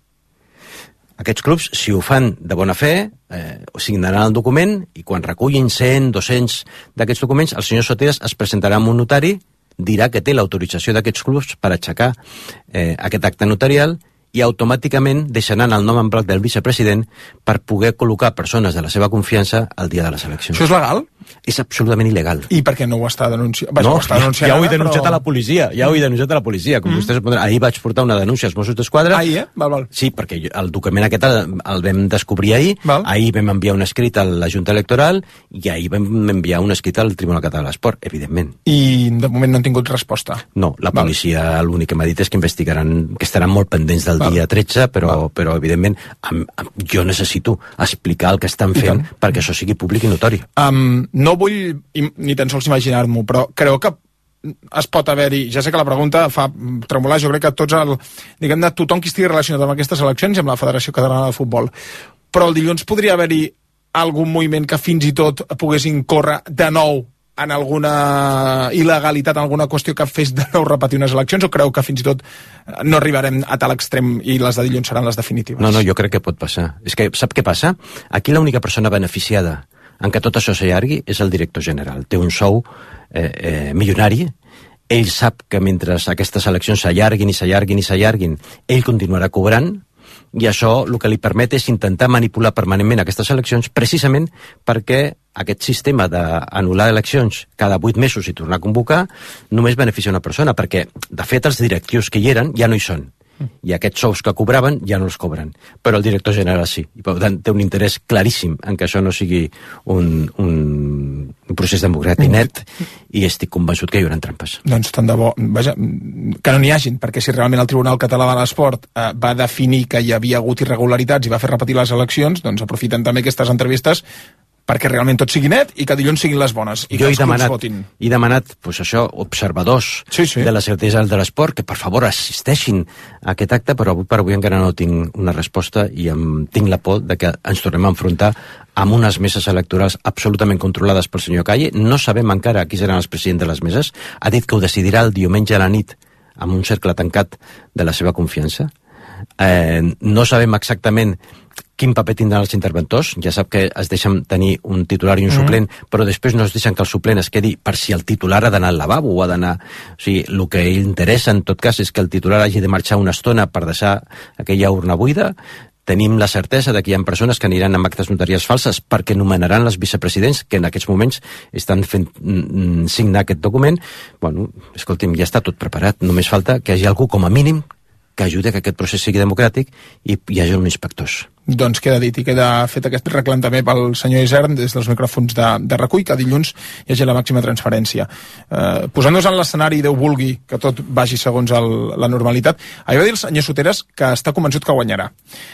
Aquests clubs, si ho fan de bona fe, signaran el document, i quan recullin 100, 200 d'aquests documents, el senyor Soteres es presentarà amb un notari, dirà que té l'autorització d'aquests clubs per aixecar aquest acte notarial, i automàticament deixaran el nom en blanc del vicepresident per poder col·locar persones de la seva confiança el dia de les eleccions. Això és legal? És absolutament il·legal. I per què no ho està denunciant? No, ja ho he denunciat a la policia, com vostès poden... Ahir vaig portar una denúncia als Mossos d'Esquadra. Ahir, Val. Sí, perquè el document aquest el vam descobrir ahir, ahir vam enviar un escrit a la Junta Electoral, i ahir vam enviar un escrit al Tribunal Català de l'Esport, evidentment. I de moment no han tingut resposta? No, la policia l'únic que m'ha dit és que investigaran, que estaran molt pendents del dia 13, però evidentment jo necessito explicar el que estan fent perquè això sigui públic i notori. No vull ni tan sols imaginar-m'ho, però creu que es pot haver-hi, ja sé que la pregunta fa tremolar, jo crec que diguem-ne, tothom qui estigui relacionat amb aquestes eleccions i amb la Federació Catalana de Futbol, però el dilluns podria haver-hi algun moviment que fins i tot pogués incórrer de nou en alguna il·legalitat, en alguna qüestió que fes de nou repetir unes eleccions, o creu que fins i tot no arribarem a tal extrem i les de dilluns seran les definitives? No, jo crec que pot passar. És que sap què passa? Aquí l'única persona beneficiada en què tot això s'allargui és el director general. Té un sou milionari, ell sap que mentre aquestes eleccions s'allarguin, ell continuarà cobrant, i això el que li permet és intentar manipular permanentment aquestes eleccions precisament perquè aquest sistema d'anul·lar eleccions cada 8 mesos i tornar a convocar només beneficia una persona, perquè de fet els directius que hi eren ja no hi són, i aquests sous que cobraven ja no els cobren, però el director general sí, i per tant té un interès claríssim en que això no sigui un procés democràtic net, i estic convençut que hi haurà trampes. Doncs tant de bo, vaja, que no n'hi hagin, perquè si realment el Tribunal Català de l'Esport va definir que hi havia hagut irregularitats i va fer repetir les eleccions, doncs aprofiten també aquestes entrevistes perquè realment tot sigui net i que dilluns siguin les bones i que els clubs votin. He demanat, doncs això, observadors de la certesa de l'esport, que per favor assisteixin a aquest acte, però avui per avui encara no tinc una resposta i tinc la por de que ens tornem a enfrontar amb unes meses electorals absolutament controlades pel senyor Calle. No sabem encara qui seran els presidents de les meses. Ha dit que ho decidirà el diumenge a la nit amb un cercle tancat de la seva confiança. No sabem exactament quin paper tindran els interventors. Ja sap que es deixen tenir un titular i un suplent, però després no es deixen que el suplent es quedi per si el titular ha d'anar al lavabo o ha d'anar... O sigui, el que interessa en tot cas és que el titular hagi de marxar una estona per deixar aquella urna buida. Tenim la certesa de que hi ha persones que aniran amb actes notarials falses perquè nomenaran les vicepresidents, que en aquests moments estan fent signar aquest document. Bueno, escolti'm, ja està tot preparat. Només falta que hi hagi algú, com a mínim, que ajudi a que aquest procés sigui democràtic i hi hagi uns inspectors. Doncs queda dit i queda fet aquest reclam també pel senyor Isern des dels micròfons de Recull, que dilluns hi hagi la màxima transparència. Posant-nos en l'escenari, Déu vulgui, que tot vagi segons la normalitat, ahir va dir el senyor Soteras que està convençut que guanyarà.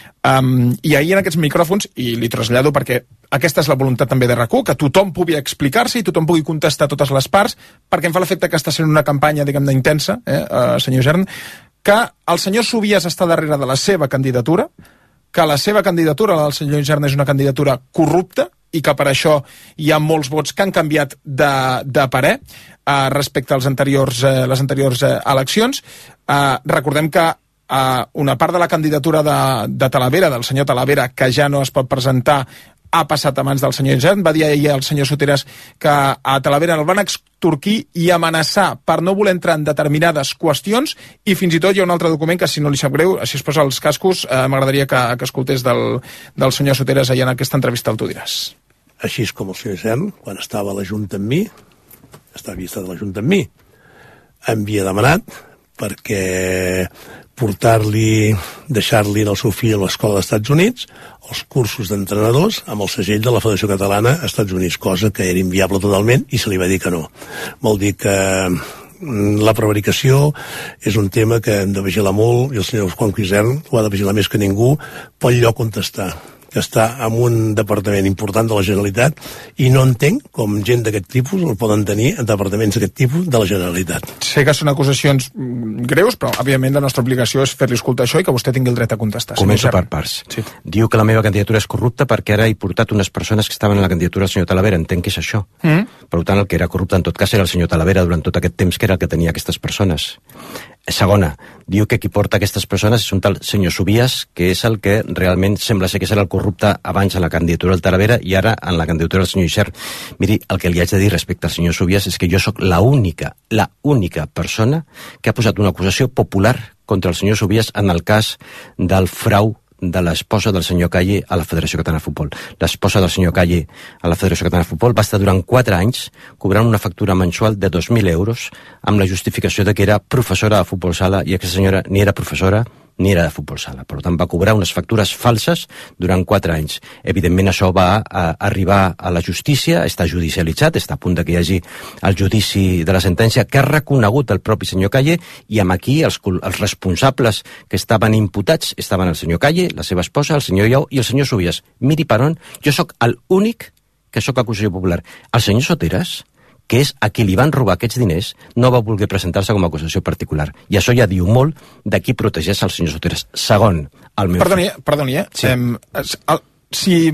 I ahir en aquests micròfons, i li trasllado perquè aquesta és la voluntat també de RAC1, que tothom pugui explicar-se i tothom pugui contestar totes les parts, perquè em fa l'efecte que està sent una campanya, diguem-ne, intensa, senyor Isern, que el senyor Subias està darrere de la seva candidatura, que la seva candidatura, la del senyor Isern, és una candidatura corrupta i que per això hi ha molts vots que han canviat de parer respecte als les anteriors eleccions. Recordem que una part de la candidatura de Talavera, del senyor Talavera, que ja no es pot presentar, ha passat a mans del senyor Isern. Va dir ahir el senyor Soteras que a Talavera el van extorquir i amenaçar per no voler entrar en determinades qüestions, i fins i tot hi ha un altre document que, si no li sap greu, si es posa els cascos, m'agradaria que escoltés del senyor Soteras ahir en aquesta entrevista al Tu diràs. Així és com el senyor Isern, quan estava a la Junta amb mi, havia estat a la Junta amb mi, em havia demanat perquè deixar-li al seu fill a l'escola dels Estats Units els cursos d'entrenadors amb el segell de la Federació Catalana als Estats Units, cosa que era inviable totalment, i se li va dir que no. Vol dir que la prevaricació és un tema que hem de vigilar molt, i el senyor Juan Isern ho ha de vigilar més que ningú pel lloc on està, que està en un departament important de la Generalitat, i no entenc com gent d'aquest tipus el poden tenir en departaments d'aquest tipus de la Generalitat. Sé que són acusacions greus, però òbviament la nostra obligació és fer-li escoltar això i que vostè tingui el dret a contestar. Començo per parts. Sí. Diu que la meva candidatura és corrupta perquè ara he portat unes persones que estaven en la candidatura del senyor Talavera. Entenc que és això. Per tant, el que era corrupte en tot cas era el senyor Talavera durant tot aquest temps, que era el que tenia aquestes persones. Segona, diu que qui porta aquestes persones és un tal senyor Subias, que és el que realment sembla ser que serà el corrupte abans en la candidatura del Talavera i ara en la candidatura del senyor Isern. Miri, el que li haig de dir respecte al senyor Subias és que jo sóc la única persona que ha posat una acusació popular contra el senyor Subias en el cas del frau de l'esposa del senyor Calle a la Federació Catalana de Futbol. L'esposa del senyor Calle a la Federació Catalana de Futbol va estar durant 4 anys cobrant una factura mensual de 2.000 euros amb la justificació de que era professora de futbol sala, i aquesta senyora ni era professora ni era de futbol sala. Per tant, va cobrar unes factures falses durant 4 anys. Evidentment, això va arribar a la justícia, està judicialitzat, està a punt de que hi hagi el judici de la sentència que ha reconegut el propi senyor Calle, i amb aquí els responsables que estaven imputats estaven el senyor Calle, la seva esposa, el senyor Iau i el senyor Subias. Miri per on, jo sóc l'únic que sóc acusació popular. El senyor Soteras, que és a qui li van robar aquests diners, no va voler presentar-se com a acusació particular. I això ja diu molt de qui protegeix el senyor Soteras. Segon, el meu... Perdoni, sí. Si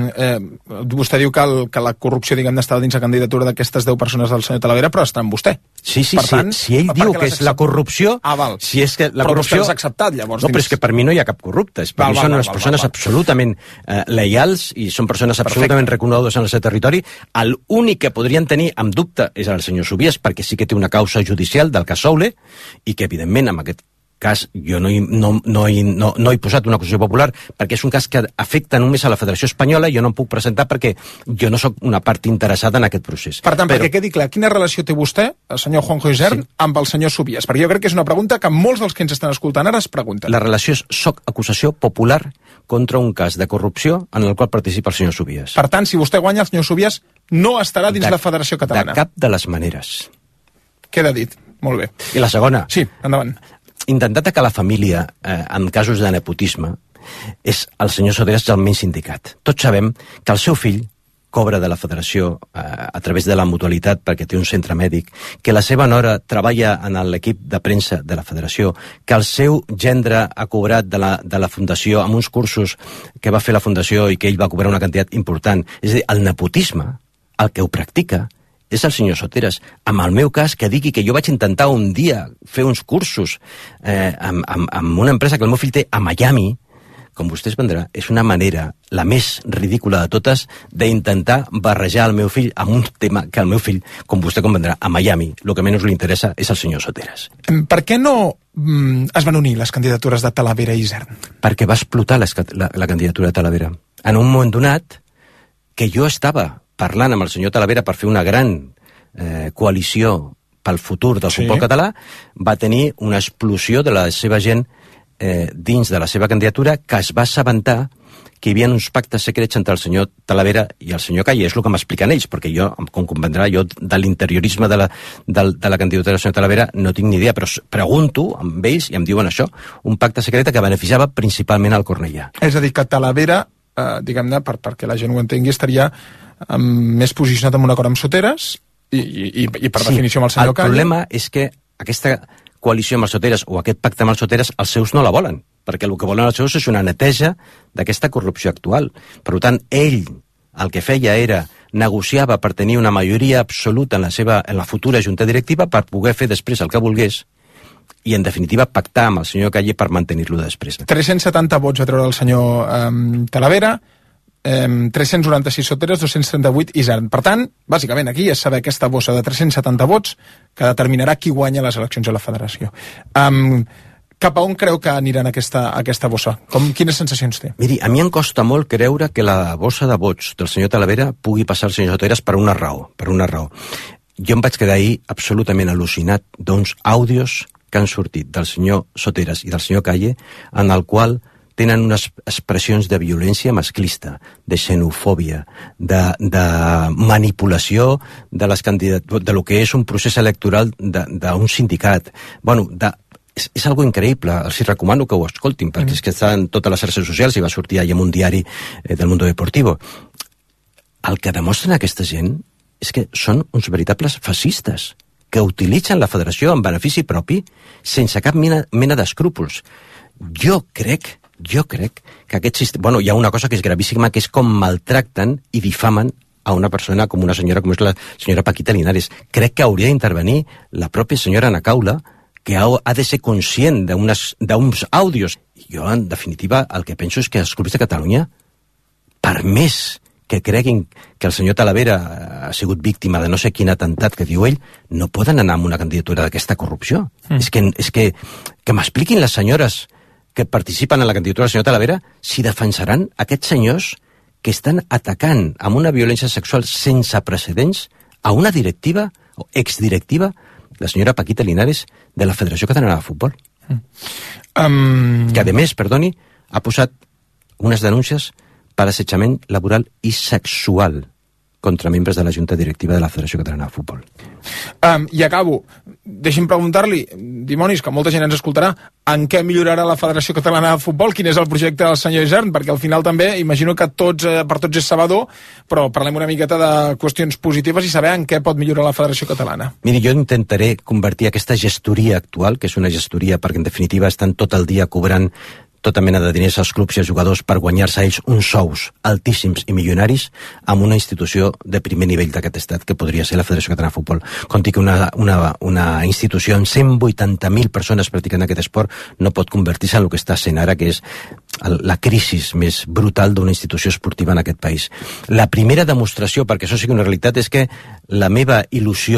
vostè diu que la corrupció, diguem, estava dins la candidatura d'aquestes 10 persones del senyor Talavera, però està amb vostè. Sí, per tant, si ell diu que és la corrupció... Si és que la corrupció... Però vostè l'ha acceptat, llavors. No, però és que per mi no hi ha cap corrupte. Per mi són unes persones absolutament lleials i són persones absolutament reconegudes en el seu territori. L'únic que podrien tenir amb dubte és el senyor Subias, perquè sí que té una causa judicial del cas Soule, i que, evidentment, amb aquest cas, jo no he posat una acusació popular perquè és un cas que afecta només a la Federació Espanyola i jo no em puc presentar perquè jo no sóc una part interessada en aquest procés. Per tant, perquè quedi clar, quina relació té vostè, el senyor Juanjo Isern, amb el senyor Subies? Perquè jo crec que és una pregunta que molts dels que ens estan escoltant ara es pregunten. La relació és soc acusació popular contra un cas de corrupció en el qual participa el senyor Subies. Per tant, si vostè guanya, el senyor Subies no estarà dins la Federació Catalana. De cap de les maneres. Queda dit. Molt bé. I la segona. Sí, endavant. Intentar atacar la família en casos de nepotisme és el senyor Soteras el menys indicat. Tots sabem que el seu fill cobra de la federació a través de la mutualitat perquè té un centre mèdic, que la seva nora treballa en l'equip de premsa de la federació, que el seu gendre ha cobrat de la fundació amb uns cursos que va fer la fundació i que ell va cobrar una quantitat important. És a dir, el nepotisme, el que ho practica, és el senyor Soteras. Amb el meu cas, que digui que jo vaig intentar un dia fer uns cursos amb una empresa que el meu fill té a Miami, com vostè es vendrà, és una manera, la més ridícula de totes, d'intentar barrejar el meu fill amb un tema que el meu fill, com vostè comprendrà, a Miami, el que menys li interessa és el senyor Soteras. Per què no es van unir les candidatures de Talavera i Isern? Perquè va explotar la candidatura de Talavera. En un moment donat, que jo estava parlant amb el senyor Talavera per fer una gran coalició pel futur del futbol català, va tenir una explosió de la seva gent dins de la seva candidatura que es va assabentar que hi havia uns pactes secrets entre el senyor Talavera i el senyor Calle. És el que m'expliquen ells, perquè jo, com comprendrà, jo de l'interiorisme de la candidatura del senyor Talavera no tinc ni idea, però pregunto amb ells i em diuen això, un pacte secret que beneficiava principalment al Cornellà. És a dir, que Talavera, diguem-ne, perquè la gent ho entengui, estaria més posicionat en un acord amb Soteras i per definició amb el senyor Calle. El problema és que aquesta coalició amb els Soteras o aquest pacte amb els Soteras, els seus no la volen, perquè el que volen els seus és una neteja d'aquesta corrupció actual. Per tant, ell el que feia era negociava per tenir una majoria absoluta en la futura junta directiva per poder fer després el que volgués i, en definitiva, pactar amb el senyor Calle per mantenir-lo després. 370 vots a treure el senyor Talavera, 396 Soteras, 238 Isern. Per tant, bàsicament aquí és saber aquesta bossa de 370 vots que determinarà qui guanya les eleccions a la federació. Cap a on creu que aniran aquesta bossa? Quines sensacions té? Miri, a mi em costa molt creure que la bossa de vots del senyor Talavera pugui passar al senyor Soteras per una raó. Jo em vaig quedar ahir absolutament al·lucinat d'uns àudios que han sortit del senyor Soteras i del senyor Calle en el qual tenen unes expressions de violència masclista, de xenofòbia, de manipulació de lo que és un procés electoral d'un sindicat. Bueno, és algo increïble, els recomano que ho escoltin, perquè és que està en totes les xarxes socials i va sortir ahir en un diari del Mundo Deportivo. El que demostren aquesta gent és que són uns veritables fascistes, que utilitzen la federació en benefici propi sense cap mena d'escrúpols. Jo crec que aquest sistema... Bueno, hi ha una cosa que és gravíssima, que és com maltracten i difamen a una persona com una senyora com és la senyora Paquita Linares. Crec que hauria d'intervenir la pròpia senyora Ana Caula, que ha de ser conscient d'uns àudios. Jo, en definitiva, el que penso és que els clubs de Catalunya, per més que creguin que el senyor Talavera ha sigut víctima de no sé quin atemptat que diu ell, no poden anar amb una candidatura d'aquesta corrupció. És que m'expliquin les senyores que participen en la candidatura del senyor Talavera si defensaran aquests senyors que estan atacant amb una violència sexual sense precedents a una directiva o exdirectiva, la senyora Paquita Linares, de la Federació Catalana de Futbol. Que, a més, perdoni, ha posat unes denúncies per assetjament laboral i sexual contra membres de la Junta Directiva de la Federació Catalana de Futbol. I acabo. Deixi'm preguntar-li, dimonis, que molta gent ens escoltarà, en què millorarà la Federació Catalana de Futbol? Quin és el projecte del senyor Isern? Perquè al final també, imagino que per tots és sabedor, però parlem una miqueta de qüestions positives i saber en què pot millorar la Federació Catalana. Miri, jo intentaré convertir aquesta gestoria actual, que és una gestoria perquè en definitiva estan tot el dia cobrant tota mena de diners als clubs i als jugadors per guanyar-se ells uns sous altíssims i milionaris amb una institució de primer nivell d'aquest estat, que podria ser la Federació Catalana de Futbol. Conti que una institució amb 180.000 persones practicant aquest esport no pot convertir-se en el que està sent ara, que és la crisi més brutal d'una institució esportiva en aquest país. La primera demostració, perquè això sigui una realitat, és que la meva il·lusió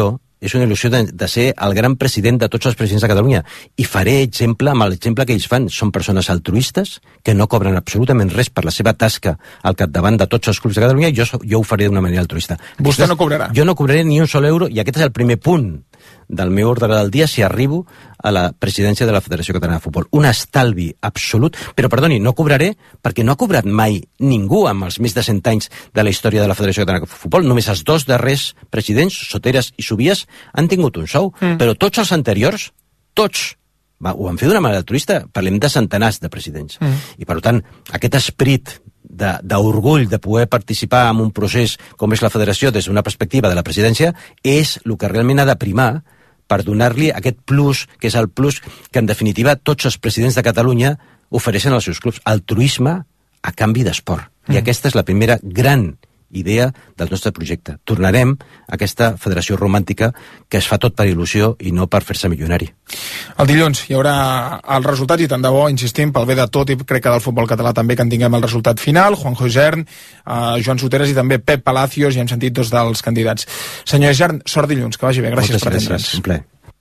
és una il·lusió de ser el gran president de tots els presidents de Catalunya, i faré exemple amb l'exemple que ells fan. Són persones altruistes que no cobren absolutament res per la seva tasca al capdavant de tots els clubs de Catalunya, i jo ho faré d'una manera altruista. Vostè no cobrarà? Jo no cobraré ni un sol euro, i aquest és el primer punt del meu ordre del dia si arribo a la presidència de la Federació Catalana de Futbol. Un estalvi absolut, però perdoni, no cobraré perquè no ha cobrat mai ningú amb els més de 100 anys de la història de la Federació Catalana de Futbol. Només els dos darrers presidents, Soteras i Subies, han tingut un sou, però tots els anteriors, tots, ho han fet d'una manera altruista. Parlem de centenars de presidents. I per tant, aquest esperit d'orgull de poder participar en un procés com és la federació des d'una perspectiva de la presidència és el que realment ha de primar per donar-li aquest plus, que és el plus que en definitiva tots els presidents de Catalunya ofereixen als seus clubs, altruisme a canvi d'esport. I aquesta és la primera gran idea del nostre projecte. Tornarem a aquesta federació romàntica que es fa tot per il·lusió i no per fer-se milionari. El dilluns hi haurà els resultats, i tant de bo, insistim, pel bé de tot, i crec que del futbol català també, que en tinguem el resultat final. Juanjo Isern, Joan Soteras i també Pep Palacios, ja hem sentit dos dels candidats. Senyor Isern, sort dilluns, que vagi bé. Gràcies per atendre'ns. Un plaer.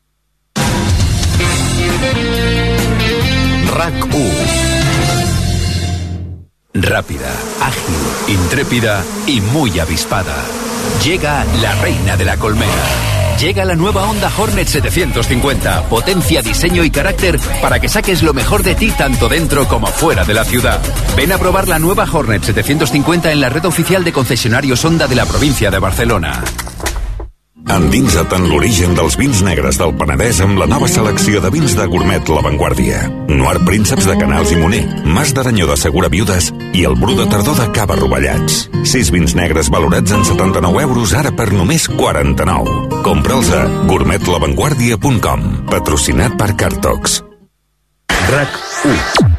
RAC1. Rápida, ágil, intrépida y muy avispada. Llega la reina de la colmena. Llega la nueva Honda Hornet 750. Potencia, diseño y carácter para que saques lo mejor de ti tanto dentro como fuera de la ciudad. Ven a probar la nueva Hornet 750 en la red oficial de concesionarios Honda de la provincia de Barcelona. Endinsa't en l'origen dels vins negres del Penedès amb la nova selecció de vins de Gourmet La Vanguardia. Noir Prínceps de Canals i Moner, Mas d'Aranyó de Segura Viudes i el Bru de Tardor de Cava Rovellats. 6 vins negres valorats en 79 euros ara per només 49. Compra'ls a gourmetlavanguardia.com. Patrocinat per Cartox. RAC1.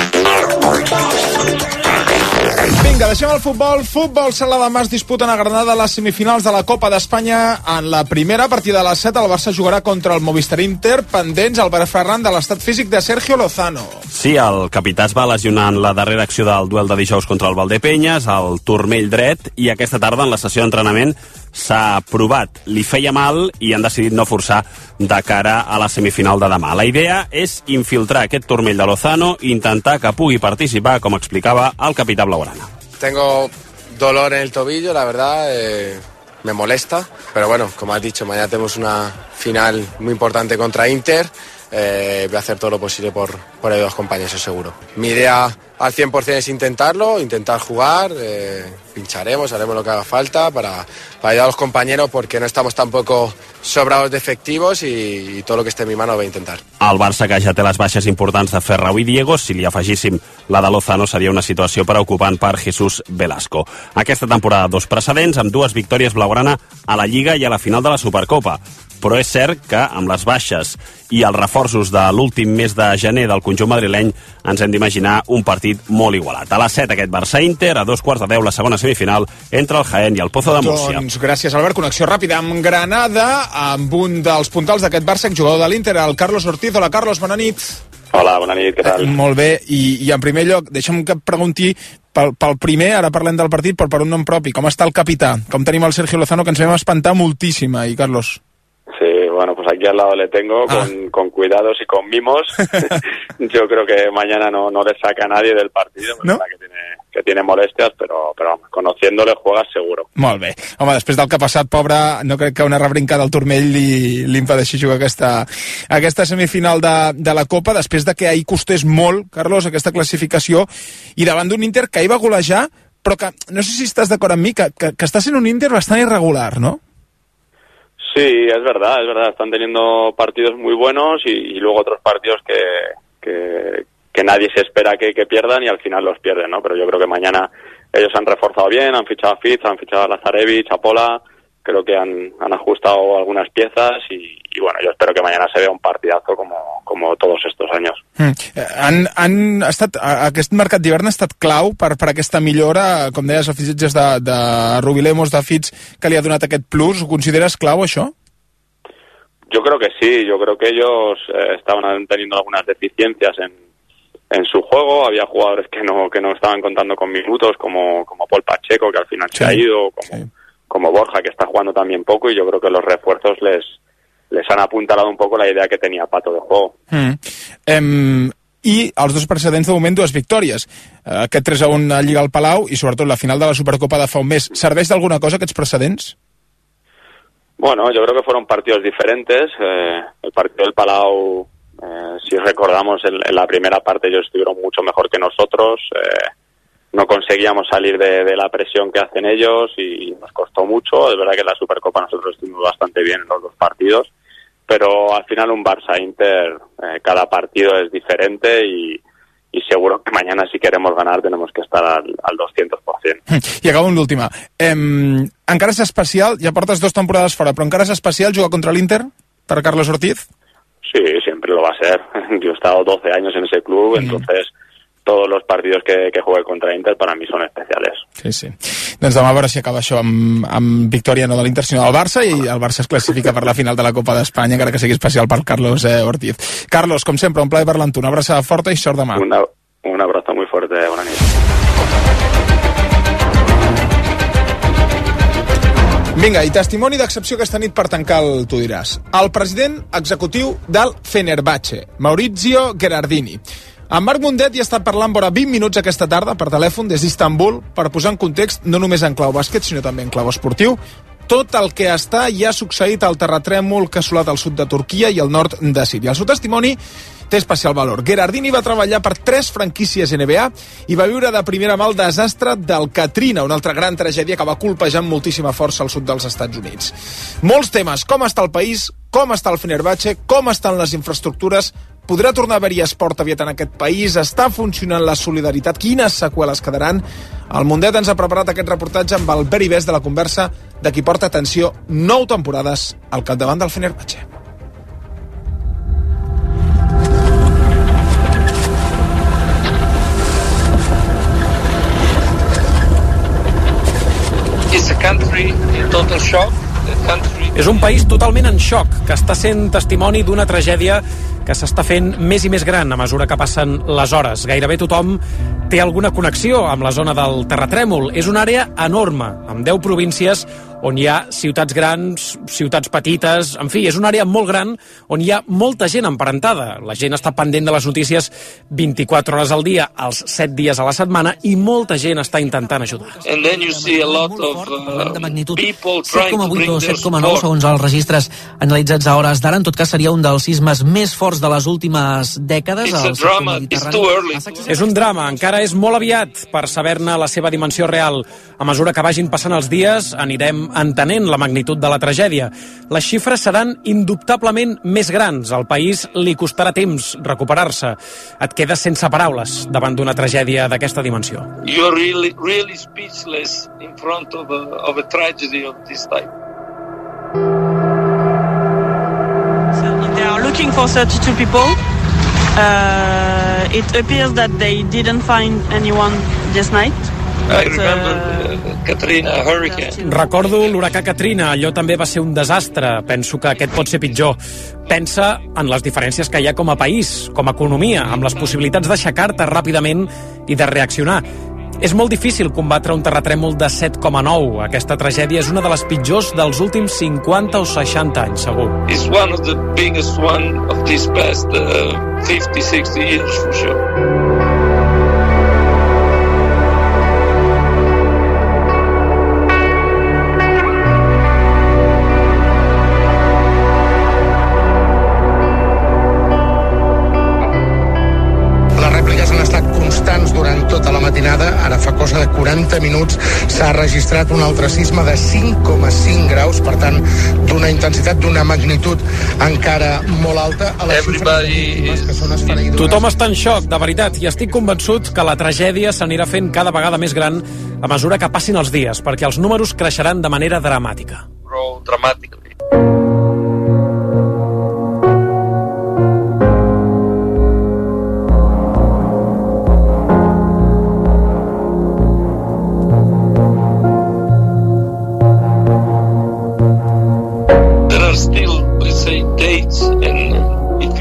Vinga, deixem el futbol. Futbol Sala de Mar es disputen a Granada les semifinals de la Copa d'Espanya. En la primera partida a les 7 el Barça jugarà contra el Movistar Inter, pendents Albert Ferran de l'estat físic de Sergio Lozano. Sí, el capità es va lesionar en la darrera acció del duel de dijous contra el Valdepenyes, el turmell dret, i aquesta tarda en la sessió d'entrenament s'ha provat. Li feia mal i han decidit no forçar de cara a la semifinal de demà. La idea és infiltrar aquest turmell de Lozano i intentar que pugui participar, com explicava el capità blaugrana. Tengo dolor en el tobillo, la verdad, me molesta, pero bueno, como has dicho, mañana tenemos una final muy importante contra Inter. Voy a hacer todo lo posible por ayudar a los compañeros, seguro. Mi idea al 100% es intentar jugar, pincharemos, haremos lo que haga falta para ayudar a los compañeros, porque no estamos tampoco sobrados de efectivos y todo lo que esté en mi mano lo voy a intentar. El Barça, que ja té les baixes importants de Ferrau i Diego, si li afegíssim la de Lozano, seria una situació preocupant per Jesús Velasco. Aquesta temporada 2 precedents, amb 2 victòries blaugrana a la Lliga i a la final de la Supercopa. Però és cert que amb les baixes i els reforços de l'últim mes de gener del conjunt madrileny ens hem d'imaginar un partit molt igualat. A les 7 aquest Barça-Inter, a 2:15 la segona semifinal entre el Jaén i el Pozo de Múrcia. Doncs gràcies, Albert. Connexió ràpida amb Granada, amb un dels puntals d'aquest Barça, jugador de l'Inter, el Carlos Ortiz. Hola, Carlos, bona nit. Hola, bona nit, què tal? Molt bé, i en primer lloc, deixa'm que et pregunti pel primer, ara parlem del partit, però per un nom propi. Com està el capità? Com tenim el Sergio Lozano, que ens vam espantar moltíssim ahí, Carlos? Sí, bueno, pues aquí al lado le tengo, con cuidados y con mimos. Yo creo que mañana no le saca a nadie del partido, ¿no? Que tiene molestias, però vamos, conociéndole juega seguro. Molt bé. Home, després del que ha passat, pobre, no crec que una rebrincada al turmell li impedeixi jugar aquesta semifinal de la Copa, després de que ahir costés molt, Carlos, aquesta classificació, i davant d'un Inter que ahir va golejar, però que, no sé si estàs d'acord amb mi, que està sent un Inter bastant irregular, ¿no? Sí, es verdad, están teniendo partidos muy buenos y luego otros partidos que nadie se espera que pierdan y al final los pierden, ¿no? Pero yo creo que mañana ellos han reforzado bien, han fichado a Fitz, han fichado a Lazarevich, a Pola, creo que han ajustado algunas piezas y bueno, yo espero que mañana se vea un partidazo como todos estos años. Aquest mercat d'hivern ha estat clau per aquesta millora, com deies, els fitxatges de Rubilemos, de Fitz, que li ha donat aquest plus. Ho consideres clau, això? Yo creo que sí, yo creo que ellos estaban teniendo algunas deficiencias en su juego, había jugadores que no estaban contando con minutos, como Paul Pacheco, que al final se ha ido, como Borja, que está jugando también poco, y yo creo que los refuerzos les han apuntalado un poco la idea que tenía Pato de juego. I els dos precedents de moment, 2 victòries. Aquest 3-1 a Lliga al Palau i sobretot la final de la Supercopa de fa un mes. Serveix d'alguna cosa aquests precedents? Bueno, yo creo que fueron partidos diferentes. El partido del Palau, si recordamos, en la primera parte ellos estuvieron mucho mejor que nosotros. No conseguíamos salir de la presión que hacen ellos y nos costó mucho. Es verdad que en la Supercopa nosotros estuvimos bastante bien en los 2 partidos, pero al final un Barça-Inter, cada partido es diferente y seguro que mañana, si queremos ganar, tenemos que estar al 200%. I acabo amb l'última. Encara és especial, ja portes 2 temporades fora, però encara és especial jugar contra l'Inter per Carlos Ortiz? Sí, siempre lo va a ser. Yo he estado 12 años en ese club, entonces todos los partidos que jugué contra Inter para mí son especiales. Sí, sí. Doncs demà a veure si acaba això amb victòria no de l'Inter sinó del Barça, i el Barça es classifica per la final de la Copa d'Espanya, encara que sigui especial per Carlos Ortiz. Carlos, com sempre, un plaer parlar amb tu, una abraçada forta i sort demà. Un abrazo muy fuerte, bona nit. Vinga, i testimoni d'excepció aquesta nit per tancar el Tu diràs. El president executiu del Fenerbahçe, Maurizio Gherardini. En Marc Mundet hi ha estat parlant vora 20 minuts aquesta tarda per telèfon des d'Istanbul per posar en context, no només en clau bàsquet, sinó també en clau esportiu, tot el que està i ha succeït al terratrèmol que ha assolat el sud de Turquia i el nord de Síria. El seu testimoni té especial valor. Gherardini va treballar per 3 franquícies NBA i va viure de primera mà el desastre del Katrina, una altra gran tragèdia que va colpejar amb moltíssima força al sud dels Estats Units. Molts temes, com està el país, com està el Fenerbahçe, com estan les infraestructures, podrà tornar a haver-hi esport aviat en aquest país, està funcionant la solidaritat, quines seqüeles quedaran? El Mundet ens ha preparat aquest reportatge amb el very best de la conversa de qui porta, atenció, 9 temporades al capdavant del Fenerbahçe. It's a country in total shock. És un país totalment en xoc, que està sent testimoni d'una tragèdia que s'està fent més i més gran a mesura que passen les hores. Gairebé tothom té alguna connexió amb la zona del terratrèmol. És una àrea enorme, amb 10 províncies, on hi ha ciutats grans, ciutats petites, en fi, és una àrea molt gran on hi ha molta gent emparentada. La gent està pendent de les notícies 24 hores al dia, els 7 dies a la setmana, i molta gent està intentant ajudar. And then you see a lot of people trying to bring their 7,9 segons els registres analitzats a hores d'ara. En tot cas, seria un dels sismes més forts de les últimes dècades. És un drama, encara és molt aviat per saber-ne la seva dimensió real. A mesura que vagin passant els dies, anirem entenent la magnitud de la tragèdia. Les xifres seran indubtablement més grans. Al país li costarà temps recuperar-se. Et quedes sense paraules davant d'una tragèdia d'aquesta dimensió. You're really speechless in front of a tragedy of this type. They are looking for 32 people. It appears that they didn't find anyone this night. I remember Katrina hurricane. Recordo l'huracà Katrina, allò també va ser un desastre. Penso que aquest pot ser pitjor. Pensa en les diferències que hi ha com a país, com a economia, amb les possibilitats d'aixecar-te ràpidament i de reaccionar. És molt difícil combatre un terratrèmol de 7,9. Aquesta tragèdia és una de les pitjors dels últims 50 o 60 anys, segur. It's one of the biggest one of these past 50-60 years, for sure. Durant tota la matinada, ara fa cosa de 40 minuts, s'ha registrat un altre sisme de 5,5 graus, per tant, d'una intensitat, d'una magnitud encara molt alta. A les xifres que són esfereïdores. Tothom està en xoc, de veritat, i estic convençut que la tragèdia s'anirà fent cada vegada més gran a mesura que passin els dies, perquè els números creixeran de manera dramàtica.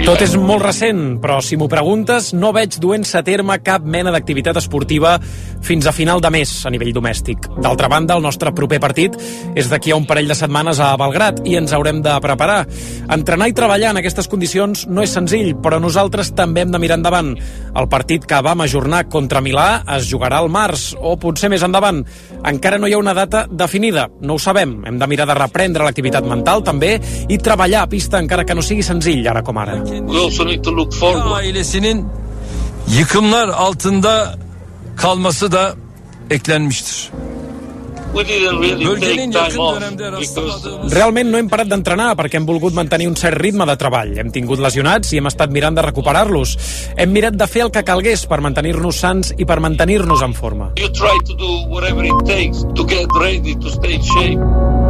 Tot és molt recent, però si m'ho preguntes, no veig duent-se a terme cap mena d'activitat esportiva fins a final de mes a nivell domèstic. D'altra banda, el nostre proper partit és d'aquí a un parell de setmanes a Belgrat i ens haurem de preparar. Entrenar i treballar en aquestes condicions no és senzill, però nosaltres també hem de mirar endavant. El partit que vam ajornar contra Milà es jugarà al març, o potser més endavant. Encara no hi ha una data definida, no ho sabem. Hem de mirar de reprendre l'activitat mental també i treballar a pista encara que no sigui senzill ara com ara. Ailesinin yıkımlar altında kalması da eklenmiştir. Realment no hem parat d'entrenar perquè hem volgut mantenir un cert ritme de treball. Hem tingut lesionats i hem estat mirant de recuperar-los. Hem mirat de fer el que calgués per mantenir-nos sants i per mantenir-nos en forma. You try to do whatever it takes to get ready to stay in shape.